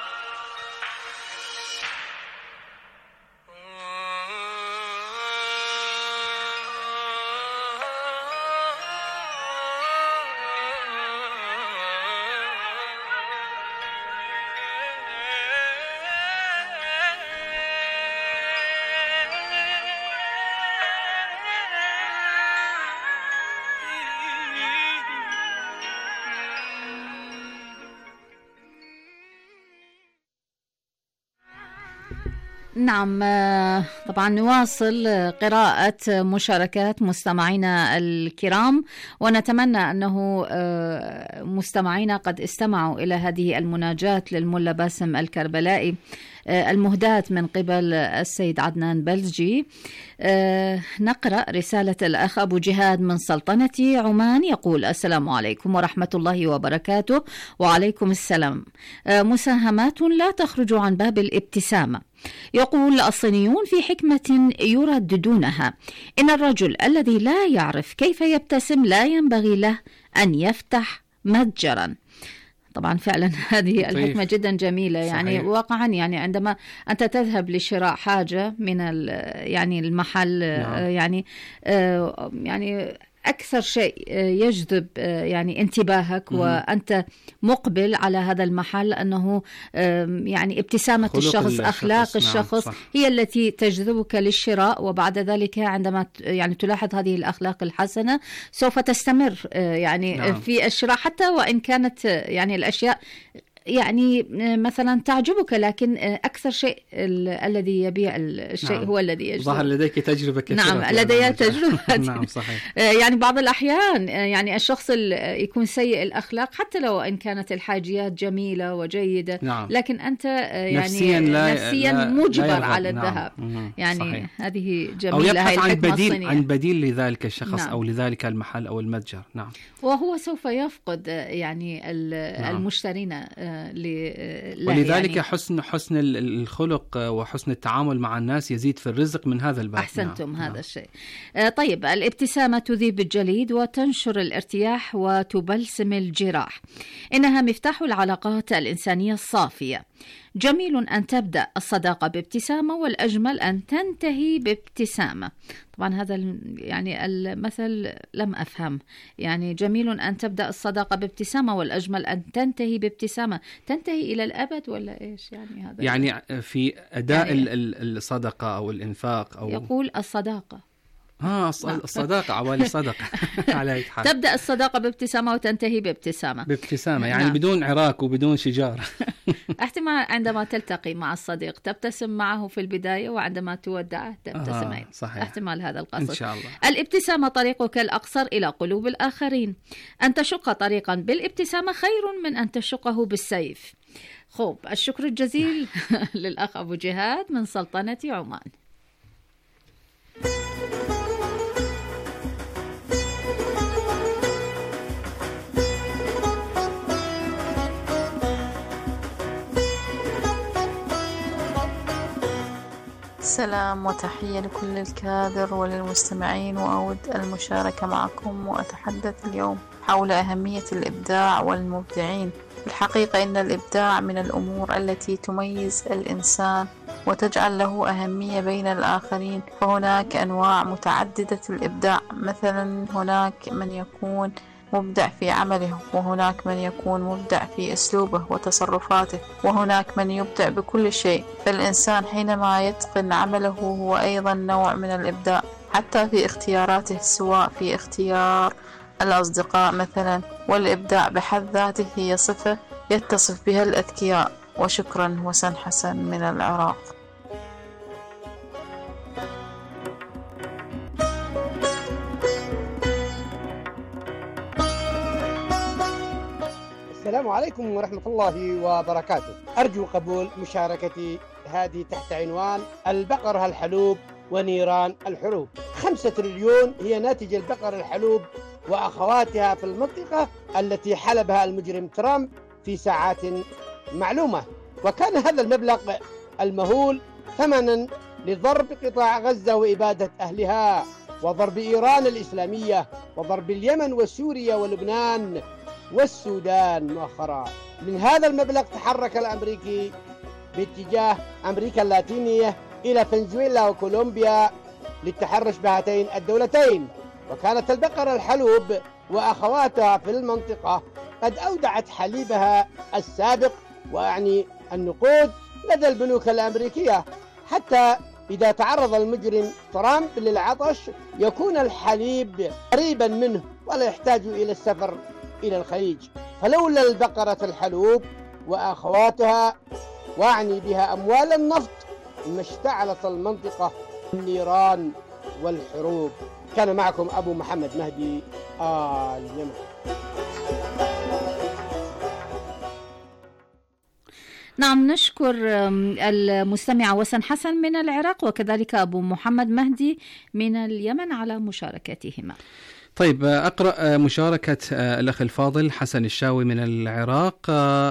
Speaker 7: نعم، طبعا نواصل قراءة مشاركات مستمعينا الكرام، ونتمنى أنه مستمعينا قد استمعوا إلى هذه المناجاة للملا باسم الكربلائي. المهداة من قبل السيد عدنان بلجي. نقرأ رسالة الأخ أبو جهاد من سلطنة عمان، يقول: السلام عليكم ورحمة الله وبركاته. وعليكم السلام. مساهمات لا تخرج عن باب الابتسامة. يقول الصينيون في حكمة يرددونها: إن الرجل الذي لا يعرف كيف يبتسم لا ينبغي له أن يفتح متجرا. طبعا فعلا هذه الحكمة جدا جميلة. يعني صحيح. واقعا يعني عندما أنت تذهب لشراء حاجة من يعني المحل نعم. يعني يعني أكثر شيء يجذب يعني انتباهك م- وأنت مقبل على هذا المحل أنه يعني ابتسامة الشخص، أخلاق الشخص نعم هي التي تجذبك للشراء، وبعد ذلك عندما يعني تلاحظ هذه الأخلاق الحسنة سوف تستمر يعني نعم. في الشراء، حتى وإن كانت يعني الأشياء يعني مثلا تعجبك، لكن أكثر شيء الذي يبيع الشيء نعم. هو الذي يجذب.
Speaker 9: ظهر لديك تجربة كثيرة.
Speaker 7: نعم لدي تجربة.
Speaker 9: نعم صحيح.
Speaker 7: يعني بعض الأحيان يعني الشخص يكون سيء الأخلاق حتى لو إن كانت الحاجيات جميلة وجيدة نعم. لكن أنت يعني
Speaker 9: نفسيا, لا
Speaker 7: نفسيا
Speaker 9: لا
Speaker 7: مجبر
Speaker 9: لا
Speaker 7: على
Speaker 9: نعم.
Speaker 7: الذهاب. يعني
Speaker 9: صحيح.
Speaker 7: هذه جميلة.
Speaker 9: أو يبحث عن بديل
Speaker 7: الصينية.
Speaker 9: عن بديل لذلك الشخص نعم. أو لذلك المحل أو المتجر. نعم.
Speaker 7: وهو سوف يفقد يعني نعم. المشترين ل
Speaker 9: ولذلك يعني حسن حسن الخلق وحسن التعامل مع الناس يزيد في الرزق من هذا الباب.
Speaker 7: أحسنتم.
Speaker 9: نعم.
Speaker 7: هذا
Speaker 9: نعم.
Speaker 7: الشيء. طيب، الابتسامة تذيب الجليد وتنشر الارتياح وتبلسم الجراح. إنها مفتاح العلاقات الإنسانية الصافية. جميل أن تبدأ الصداقة بابتسامة، والأجمل أن تنتهي بابتسامة. طبعا هذا يعني المثل لم أفهم. يعني جميل أن تبدأ الصداقة بابتسامة، والأجمل أن تنتهي بابتسامة. تنتهي إلى الأبد ولا إيش يعني هذا؟
Speaker 9: يعني في أداء
Speaker 7: يعني
Speaker 9: الصدقة أو الإنفاق أو
Speaker 7: يقول الصداقة.
Speaker 9: آه الصداقة عوالي صدقة. عليك حال.
Speaker 7: تبدأ الصداقة بابتسامة وتنتهي بابتسامة.
Speaker 9: بابتسامة يعني نعم. بدون عراك وبدون شجار.
Speaker 7: احتمال عندما تلتقي مع الصديق تبتسم معه في البداية، وعندما تودعه تبتسم. آه
Speaker 9: صحيح.
Speaker 7: احتمال هذا القصد.
Speaker 9: إن شاء الله.
Speaker 7: الابتسامة طريقك الأقصر إلى قلوب الآخرين. أن تشق طريقا بالابتسامة خير من أن تشقه بالسيف. خوب، الشكر الجزيل للأخ أبو جهاد من سلطنة عمان.
Speaker 12: سلام وتحية لكل الكادر وللمستمعين، وأود المشاركة معكم وأتحدث اليوم حول أهمية الإبداع والمبدعين. الحقيقة إن الإبداع من الأمور التي تميز الإنسان وتجعل له أهمية بين الآخرين، فهناك أنواع متعددة الإبداع. مثلا هناك من يكون مبدع في عمله، وهناك من يكون مبدع في أسلوبه وتصرفاته، وهناك من يبدع بكل شيء. فالإنسان حينما يتقن عمله هو أيضا نوع من الإبداع، حتى في اختياراته، سواء في اختيار الأصدقاء مثلا. والإبداع بحد ذاته هي صفة يتصف بها الأذكياء. وشكرا. وسن حسن من العراق.
Speaker 13: السلام عليكم ورحمة الله وبركاته. أرجو قبول مشاركتي هذه تحت عنوان البقر الحلوب ونيران الحروب. خمسة تريليون هي ناتج البقر الحلوب وأخواتها في المنطقة التي حلبها المجرم ترامب في ساعات معلومة. وكان هذا المبلغ المهول ثمنا لضرب قطاع غزة وإبادة أهلها، وضرب إيران الإسلامية، وضرب اليمن وسوريا ولبنان والسودان مؤخرا. من هذا المبلغ تحرك الأمريكي باتجاه أمريكا اللاتينية إلى فنزويلا وكولومبيا للتحرش بهاتين الدولتين. وكانت البقرة الحلوب وأخواتها في المنطقة قد أودعت حليبها السابق، وأعني النقود، لدى البنوك الأمريكية، حتى إذا تعرض المجرم ترامب للعطش يكون الحليب قريبا منه ولا يحتاج إلى السفر إلى الخليج. فلولا البقرة الحلوب وأخواتها، وأعني بها أموال النفط، ما اشتعلت المنطقة النيران والحروب. كان معكم أبو محمد مهدي آل يمن.
Speaker 7: نعم، نشكر المستمعة وسن حسن من العراق وكذلك أبو محمد مهدي من اليمن على مشاركتهما.
Speaker 9: طيب، أقرأ مشاركة الأخ الفاضل حسن الشاوي من العراق.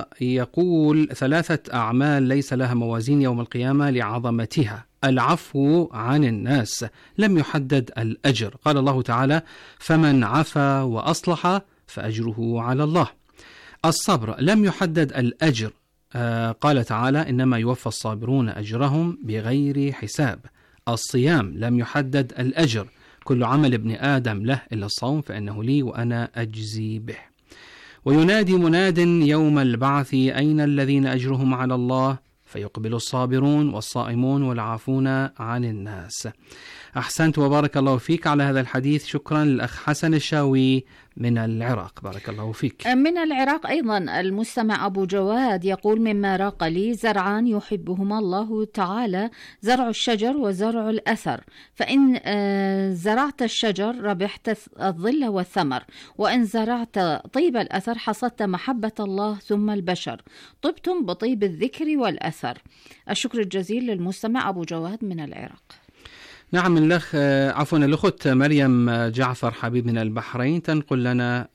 Speaker 9: يقول: ثلاثة أعمال ليس لها موازين يوم القيامة لعظمتها: العفو عن الناس، لم يحدد الأجر، قال الله تعالى: فمن عفا وأصلح فأجره على الله. الصبر، لم يحدد الأجر، قال تعالى: إنما يوفى الصابرون أجرهم بغير حساب. الصيام، لم يحدد الأجر، كل عمل ابن آدم له إلا الصوم فإنه لي وأنا أجزي به. وينادي مناد يوم البعث: أين الذين أجرهم على الله؟ فيقبل الصابرون والصائمون والعافون عن الناس. أحسنت وبارك الله فيك على هذا الحديث. شكرا للأخ حسن الشاوي من العراق، بارك الله فيك.
Speaker 7: من العراق أيضا المستمع أبو جواد يقول: مما راق لي زرعان يحبهما الله تعالى، زرع الشجر وزرع الأثر، فإن زرعت الشجر ربحت الظل والثمر، وإن زرعت طيب الأثر حصدت محبة الله ثم البشر، طبتم بطيب الذكر والأثر. الشكر الجزيل للمستمع أبو جواد من العراق.
Speaker 9: نعم، الأخ عفوا الأخت مريم جعفر حبيب من البحرين تنقل لنا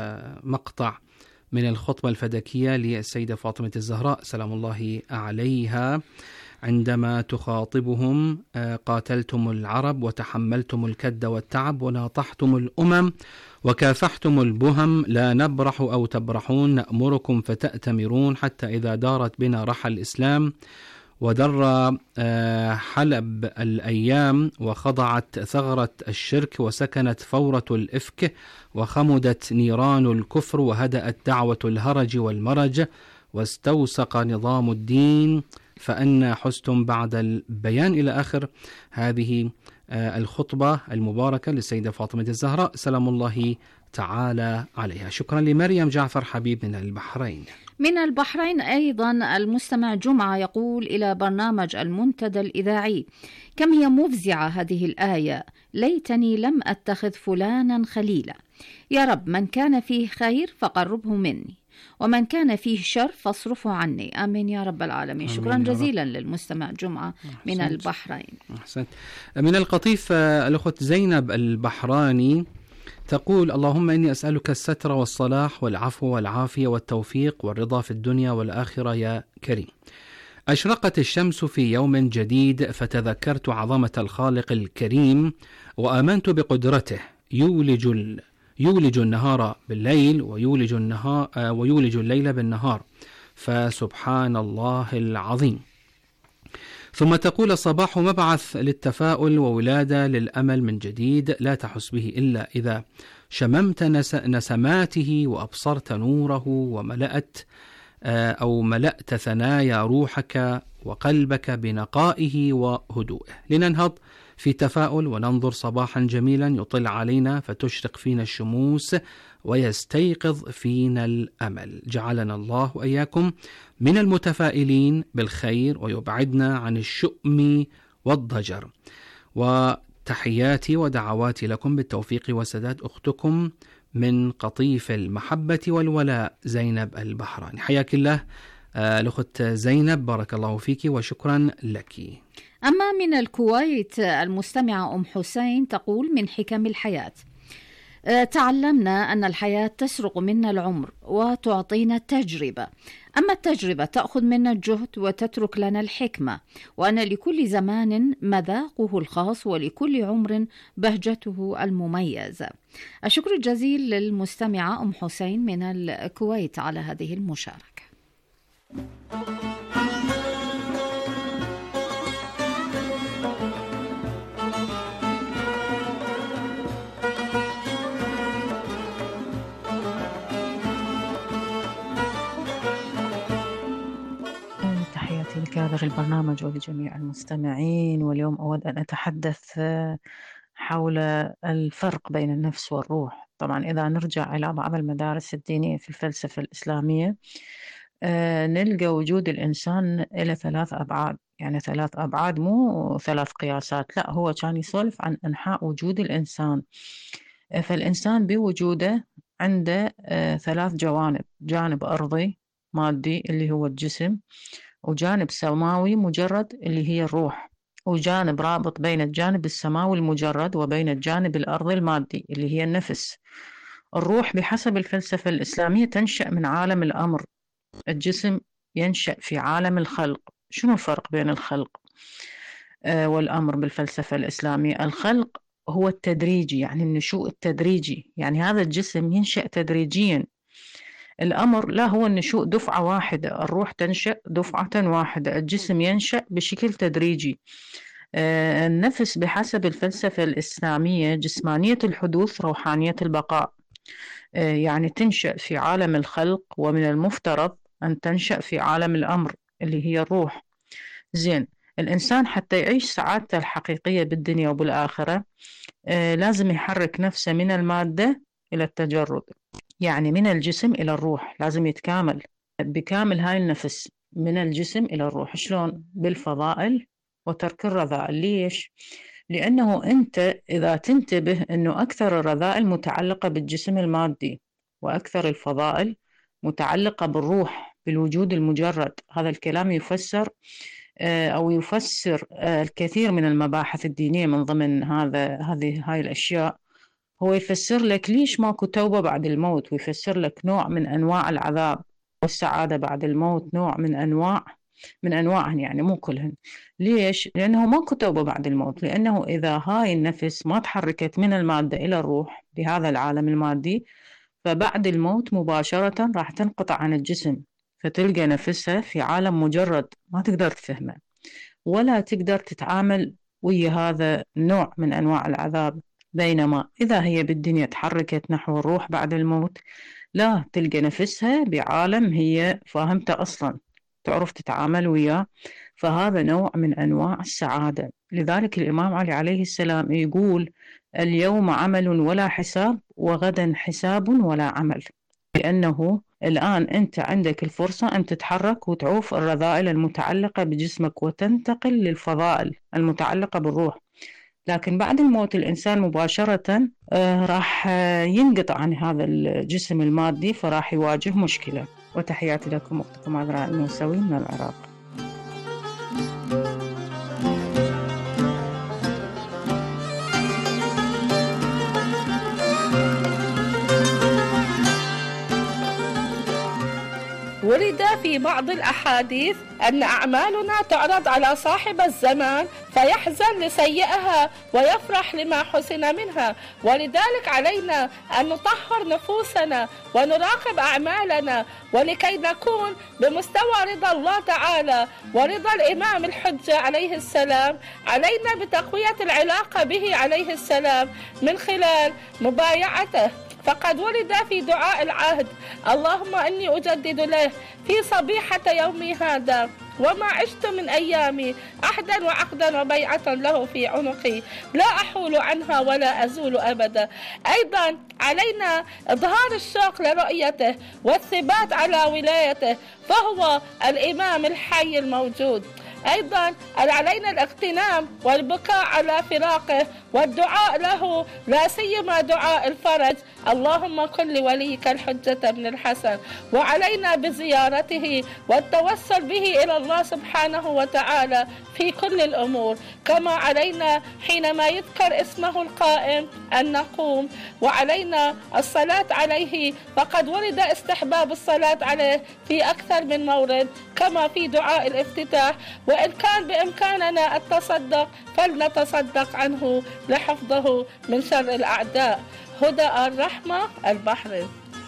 Speaker 9: مقطع من الخطبة الفدكية للسيدة فاطمة الزهراء سلام الله عليها عندما تخاطبهم: قاتلتم العرب وتحملتم الكد والتعب وناطحتم الأمم وكافحتم البهم، لا نبرح أو تبرحون، نأمركم فتأتمرون، حتى إذا دارت بنا رحى الإسلام ودر حلب الأيام وخضعت ثغرة الشرك وسكنت فورة الإفك وخمدت نيران الكفر وهدأت دعوة الهرج والمرج واستوسق نظام الدين، فأنا حزتم بعد البيان، إلى آخر هذه الخطبة المباركة للسيدة فاطمة الزهراء سلام الله تعالى عليها. شكرا لمريم جعفر حبيب من البحرين.
Speaker 7: من البحرين أيضا المستمع جمعة يقول: إلى برنامج المنتدى الإذاعي، كم هي مفزعة هذه الآية: ليتني لم أتخذ فلانا خليلا. يا رب، من كان فيه خير فقربه مني، ومن كان فيه شر فاصرفه عني، آمين يا رب العالمين. شكرا جزيلا للمستمع جمعة من أحسنت. البحرين.
Speaker 9: أحسنت. من القطيف الأخت زينب البحراني تقول: اللهم إني أسألك الستر والصلاح والعفو والعافية والتوفيق والرضا في الدنيا والآخرة يا كريم. أشرقت الشمس في يوم جديد فتذكرت عظمة الخالق الكريم وآمنت بقدرته، يولج ال... يولج النهار بالليل ويولج النهار ويولج الليل بالنهار، فسبحان الله العظيم. ثم تقول: الصباح مبعث للتفاؤل وولادة للأمل من جديد، لا تحس به إلا إذا شممت نس... نسماته وأبصرت نوره وملأت أو ملأت ثنايا روحك وقلبك بنقائه وهدوءه. لننهض في تفاؤل وننظر صباحا جميلا يطل علينا فتشرق فينا الشموس ويستيقظ فينا الأمل. جعلنا الله وإياكم من المتفائلين بالخير ويبعدنا عن الشؤم والضجر. وتحياتي ودعواتي لكم بالتوفيق والسداد، أختكم من قطيف المحبة والولاء زينب البحراني. حياك الله الأخت زينب، بارك الله فيك وشكرا لك.
Speaker 7: أما من الكويت المستمعة أم حسين تقول: من حكم الحياة تعلمنا أن الحياة تسرق منا العمر وتعطينا التجربة، أما التجربة تأخذ منا الجهد وتترك لنا الحكمة، وأن لكل زمان مذاقه الخاص ولكل عمر بهجته المميزة. الشكر الجزيل للمستمعة أم حسين من الكويت على هذه المشاركة.
Speaker 12: لكادر البرنامج ولجميع المستمعين. واليوم أود أن أتحدث حول الفرق بين النفس والروح. طبعا إذا نرجع إلى بعض المدارس الدينية في الفلسفة الإسلامية نلقى وجود الإنسان إلى ثلاث أبعاد، يعني ثلاث أبعاد مو ثلاث قياسات، لا، هو كان يسولف عن أنحاء وجود الإنسان. فالإنسان بوجوده عنده ثلاث جوانب: جانب أرضي
Speaker 14: مادي اللي هو الجسم، وجانب سماوي مجرد اللي هي الروح، وجانب رابط بين الجانب السماوي المجرد وبين الجانب الأرضي المادي اللي هي النفس. الروح بحسب الفلسفة الإسلامية تنشأ من عالم الأمر، الجسم ينشأ في عالم الخلق. شنو الفرق بين الخلق آه والأمر بالفلسفة الإسلامية؟ الخلق هو التدريجي، يعني النشوء التدريجي، يعني هذا الجسم ينشأ تدريجيا. الأمر لا، هو النشوء دفعة واحدة، الروح تنشأ دفعة واحدة، الجسم ينشأ بشكل تدريجي. آه النفس بحسب الفلسفة الإسلامية جسمانية الحدوث روحانية البقاء، آه يعني تنشأ في عالم الخلق، ومن المفترض أن تنشأ في عالم الأمر اللي هي الروح. زين، الإنسان حتى يعيش سعادته الحقيقية بالدنيا وبالآخرة آه لازم يحرك نفسه من المادة إلى التجرد، يعني من الجسم إلى الروح، لازم يتكامل بكامل هاي النفس من الجسم إلى الروح. شلون؟ بالفضائل وترك الرذائل. ليش؟ لأنه أنت إذا تنتبه أنه أكثر الرذائل متعلقة بالجسم المادي، وأكثر الفضائل متعلقة بالروح، بالوجود المجرد. هذا الكلام يفسر أو يفسر الكثير من المباحث الدينية من ضمن هذا هذه هاي الأشياء. هو يفسر لك ليش ماكو توبة بعد الموت، ويفسر لك نوع من أنواع العذاب والسعادة بعد الموت، نوع من أنواع من أنواعهن، يعني مو كلهن. ليش؟ لأنه ماكو توبة بعد الموت، لأنه إذا هاي النفس ما تحركت من المادة إلى الروح بهذا العالم المادي، فبعد الموت مباشرة راح تنقطع عن الجسم، فتلقى نفسها في عالم مجرد ما تقدر تفهمه ولا تقدر تتعامل ويا هذا النوع من أنواع العذاب. بينما إذا هي بالدنيا تحركت نحو الروح بعد الموت، لا، تلقى نفسها بعالم هي فاهمته أصلا، تعرف تتعامل وياه. فهذا نوع من أنواع السعادة. لذلك الإمام علي عليه السلام يقول: اليوم عمل ولا حساب، وغدا حساب ولا عمل. لأنه الآن أنت عندك الفرصة أن تتحرك وتعوف الرذائل المتعلقة بجسمك وتنتقل للفضائل المتعلقة بالروح. لكن بعد الموت الإنسان مباشرة آه راح آه ينقطع عن هذا الجسم المادي، فراح يواجه مشكلة. وتحياتي لكم أختكم عذراء الموسوي من العراق.
Speaker 15: ورد في بعض الأحاديث أن أعمالنا تعرض على صاحب الزمان فيحزن لسيئها ويفرح لما حسن منها، ولذلك علينا أن نطهر نفوسنا ونراقب أعمالنا، ولكي نكون بمستوى رضا الله تعالى ورضا الإمام الحجة عليه السلام. علينا بتقوية العلاقة به عليه السلام من خلال مبايعته، فقد ورد في دعاء العهد: اللهم إني أجدد له في صبيحة يومي هذا وما عشت من أيامي عهدا وعقدا وبيعة له في عنقي لا أحول عنها ولا أزول أبدا. أيضا علينا إظهار الشوق لرؤيته والثبات على ولايته، فهو الإمام الحي الموجود. أيضا علينا الاغتنام والبكاء على فراقه والدعاء له، لا سيما دعاء الفرج: اللهم كن لوليك الحجة بن الحسن. وعلينا بزيارته والتوسل به إلى الله سبحانه وتعالى في كل الأمور، كما علينا حينما يذكر اسمه القائم أن نقوم. وعلينا الصلاة عليه، فقد ورد استحباب الصلاة عليه في أكثر من مورد، كما في دعاء الافتتاح: وإن كان بإمكاننا التصدق فلنتصدق عنه لحفظه من شر الأعداء. هدى الرحمة، البحر.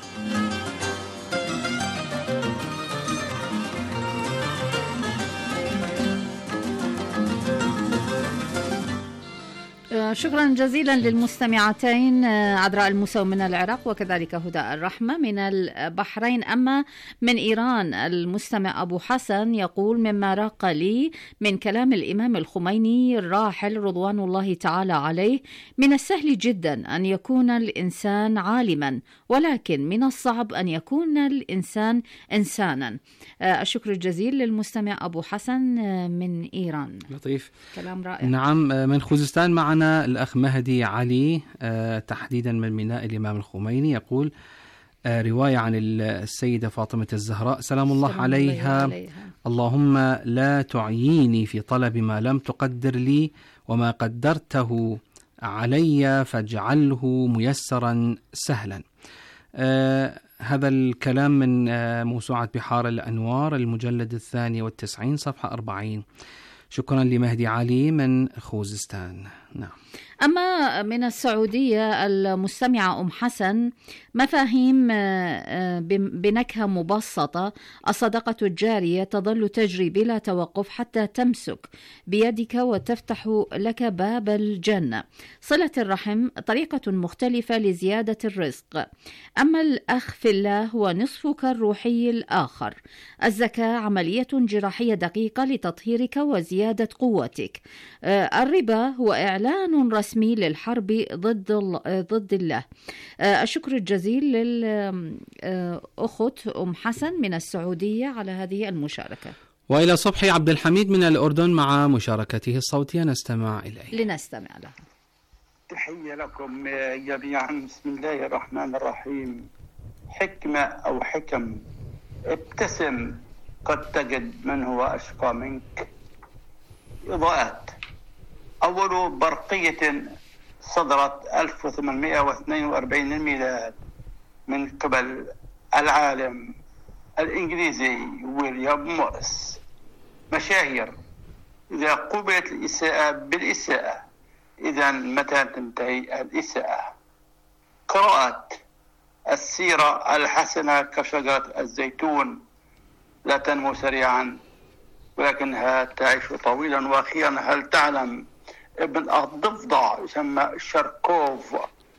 Speaker 7: شكرا جزيلا للمستمعتين عذراء الموسوي من العراق وكذلك هدى الرحمة من البحرين. أما من إيران المستمع أبو حسن يقول: مما راق لي من كلام الإمام الخميني الراحل رضوان الله تعالى عليه، من السهل جدا أن يكون الإنسان عالما، ولكن من الصعب أن يكون الإنسان إنسانا. الشكر الجزيل للمستمع أبو حسن من إيران.
Speaker 9: لطيف،
Speaker 7: كلام رائع.
Speaker 9: نعم، من خوزستان معنا الأخ مهدي علي، تحديدا من ميناء الإمام الخميني، يقول: رواية عن السيدة فاطمة الزهراء سلام الله
Speaker 7: سلام
Speaker 9: عليها.
Speaker 7: الله عليها.
Speaker 9: اللهم لا تعييني في طلب ما لم تقدر لي، وما قدرته علي فاجعله ميسرا سهلا. آه هذا الكلام من آه موسوعة بحار الأنوار المجلد الثاني والتسعين صفحة أربعين. شكرا لمهدي علي من خوزستان. نعم.
Speaker 7: أما من السعودية المستمعة أم حسن، مفاهيم بنكهة مبسطة. الصدقة الجارية تظل تجري بلا توقف حتى تمسك بيدك وتفتح لك باب الجنة. صلة الرحم طريقة مختلفة لزيادة الرزق. أما الأخ في الله هو نصفك الروحي الآخر. الزكاة عملية جراحية دقيقة لتطهيرك وزيادة قوتك. الربا هو إعلان رسمي للحرب ضد ضد الله. الشكر الجزيل للأخت أم حسن من السعودية على هذه المشاركة.
Speaker 9: وإلى صبحي عبد الحميد من الأردن مع مشاركته الصوتية نستمع إليه.
Speaker 7: لنستمع له.
Speaker 16: تحية لكم جميعا. بسم الله الرحمن الرحيم. حكمة أو حكم. ابتسم قد تجد من هو أشقى منك. إضاءات. أول برقية صدرت ألف وثمانمائة واثنين وأربعين للميلاد من قبل العالم الإنجليزي ويليام موريس. مشاهير. إذا قبلت الإساءة بالإساءة، إذا متى تنتهي الإساءة؟ قراءات. السيرة الحسنة كشجرة الزيتون، لا تنمو سريعا ولكنها تعيش طويلا. وأخيرا، هل تعلم ابن الضفدع يسمى شاركوف؟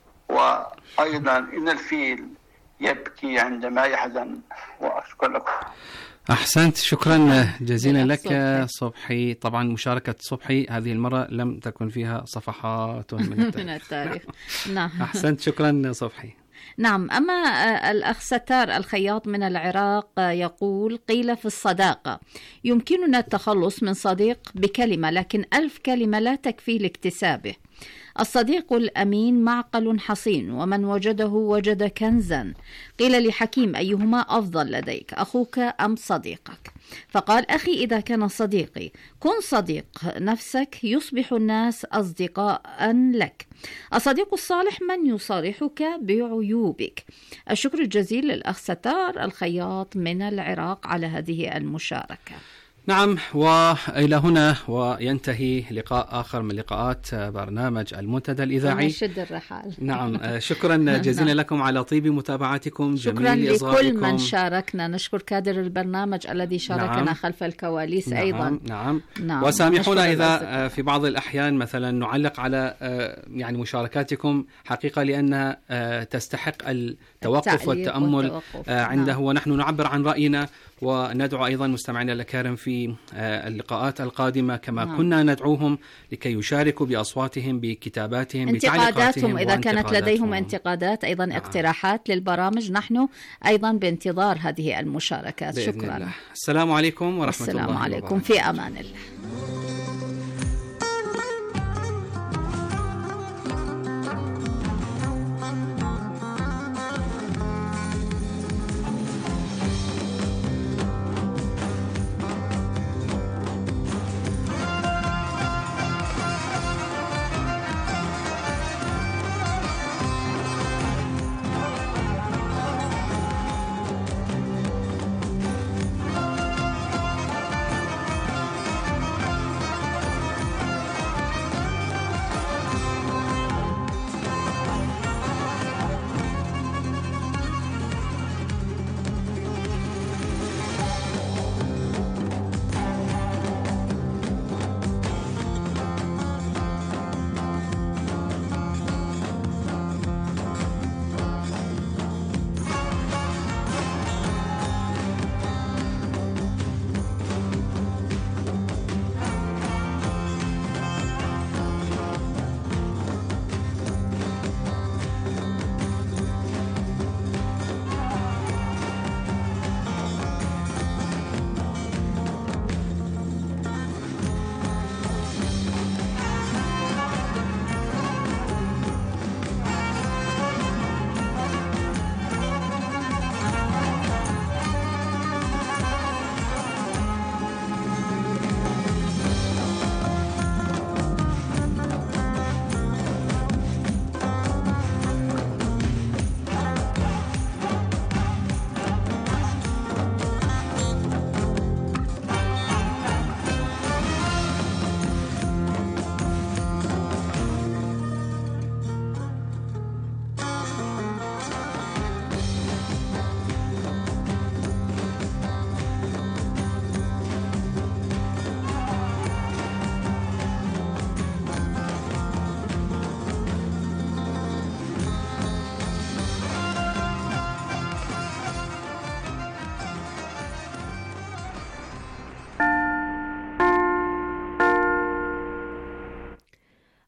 Speaker 16: وأيضا إن الفيل يبكي عندما يحزن. وأشكر لكم.
Speaker 9: أحسنت، شكرا جزيلا لك صبحي. صبحي طبعا مشاركة صبحي هذه المرة لم تكن فيها صفحات من التاريخ,
Speaker 7: من التاريخ. نعم.
Speaker 9: أحسنت، شكرا صبحي.
Speaker 7: نعم. أما الأخ ستار الخياط من العراق يقول: قيل في الصداقة يمكننا التخلص من صديق بكلمة، لكن ألف كلمة لا تكفي لاكتسابه. الصديق الأمين معقل حصين، ومن وجده وجد كنزا. قيل لحكيم: أيهما أفضل لديك، أخوك أم صديقك؟ فقال: أخي إذا كان صديقي. كن صديق نفسك يصبح الناس أصدقاء لك. الصديق الصالح من يصارحك بعيوبك. الشكر الجزيل للأخ ستار الخياط من العراق على هذه المشاركة.
Speaker 9: نعم، وإلى هنا وينتهي لقاء آخر من لقاءات برنامج المنتدى الإذاعي.
Speaker 7: شد الرحال.
Speaker 9: نعم، شكرا جزيلا لكم على طيب متابعتكم.
Speaker 7: شكرا لكل من شاركنا. نشكر كادر البرنامج الذي شاركنا نعم. خلف الكواليس
Speaker 9: نعم.
Speaker 7: أيضا.
Speaker 9: نعم.
Speaker 7: نعم.
Speaker 9: وسامحونا إذا في بعض الأحيان مثلا نعلق على يعني مشاركاتكم حقيقة لأنها تستحق التوقف والتأمل عنده نعم. ونحن نعبر عن رأينا، وندعو أيضا مستمعينا الكرام في اللقاءات القادمة كما نعم. كنا ندعوهم لكي يشاركوا بأصواتهم، بكتاباتهم،
Speaker 7: انتقاداتهم إذا كانت لديهم انتقادات، أيضا نعم. اقتراحات للبرامج. نحن أيضا بانتظار هذه المشاركات. شكرا.
Speaker 9: الله. السلام عليكم ورحمة
Speaker 7: السلام
Speaker 9: الله
Speaker 7: السلام عليكم وبركاته. في أمان الله.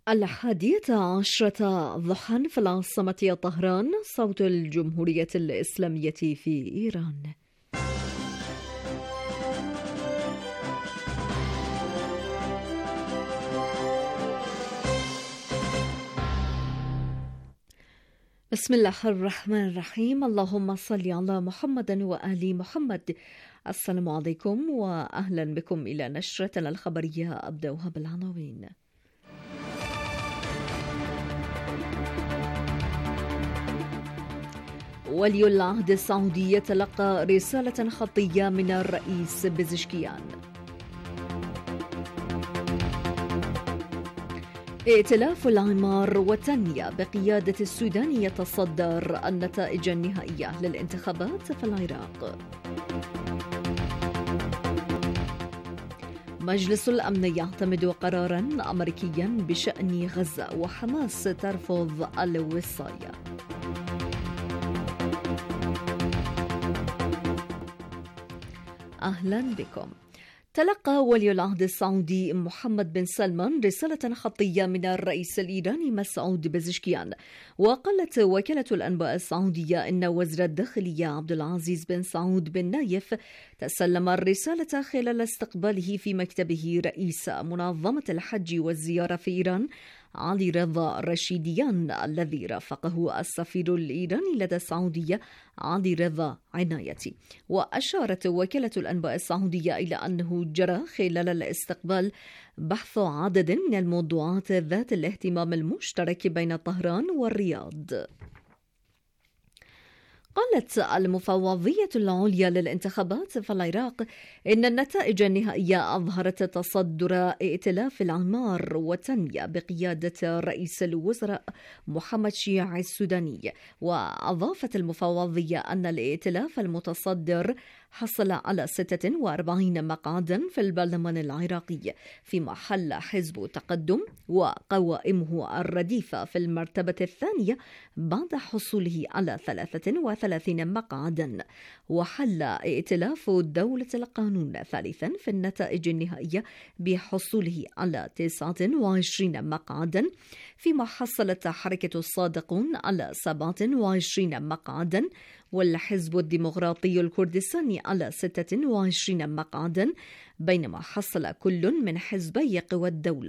Speaker 1: الحادية عشرة ضحى في العاصمة طهران. صوت الجمهورية الإسلامية في إيران. بسم الله الرحمن الرحيم. اللهم صل على محمد وآل محمد. السلام عليكم وأهلا بكم إلى نشرتنا الخبرية. أبدأها بالعناوين. ولي العهد السعودي يتلقى رسالة خطية من الرئيس بزشكيان. ائتلاف العمار والتنمية بقيادة السودان يتصدر النتائج النهائية للانتخابات في العراق. مجلس الأمن يعتمد قراراً أمريكياً بشأن غزة وحماس ترفض الوصاية. أهلاً بكم. تلقى ولي العهد السعودي محمد بن سلمان رسالة خطية من الرئيس الإيراني مسعود بزشكيان. وقالت وكالة الأنباء السعودية إن وزير الداخلية عبد العزيز بن سعود بن نايف تسلم الرسالة خلال استقباله في مكتبه رئيس منظمة الحج والزيارة في إيران علي رضا رشيديان، الذي رافقه السفير الإيراني لدى السعودية علي رضا عنايتي. وأشارت وكالة الأنباء السعودية إلى أنه جرى خلال الاستقبال بحث عدد من الموضوعات ذات الاهتمام المشترك بين طهران والرياض. قالت المفوضية العليا للانتخابات في العراق إن النتائج النهائية أظهرت تصدر ائتلاف العمار والتنمية بقيادة رئيس الوزراء محمد شيع السوداني. وأضافت المفوضية أن الائتلاف المتصدر حصل على ستة وأربعين مقعدا في البرلمان العراقي، فيما حل حزب تقدم وقوائمه الرديفة في المرتبة الثانية بعد حصوله على ثلاثة وثلاثين مقعدا. وحل ائتلاف دولة القانون ثالثا في النتائج النهائية بحصوله على تسعة وعشرين مقعدا، فيما حصلت حركة الصادقون على سبعة وعشرين مقعدا والحزب الديمقراطي الكردستاني على ستة وعشرين مقعدا، بينما حصل كل من حزبي قوى الدولة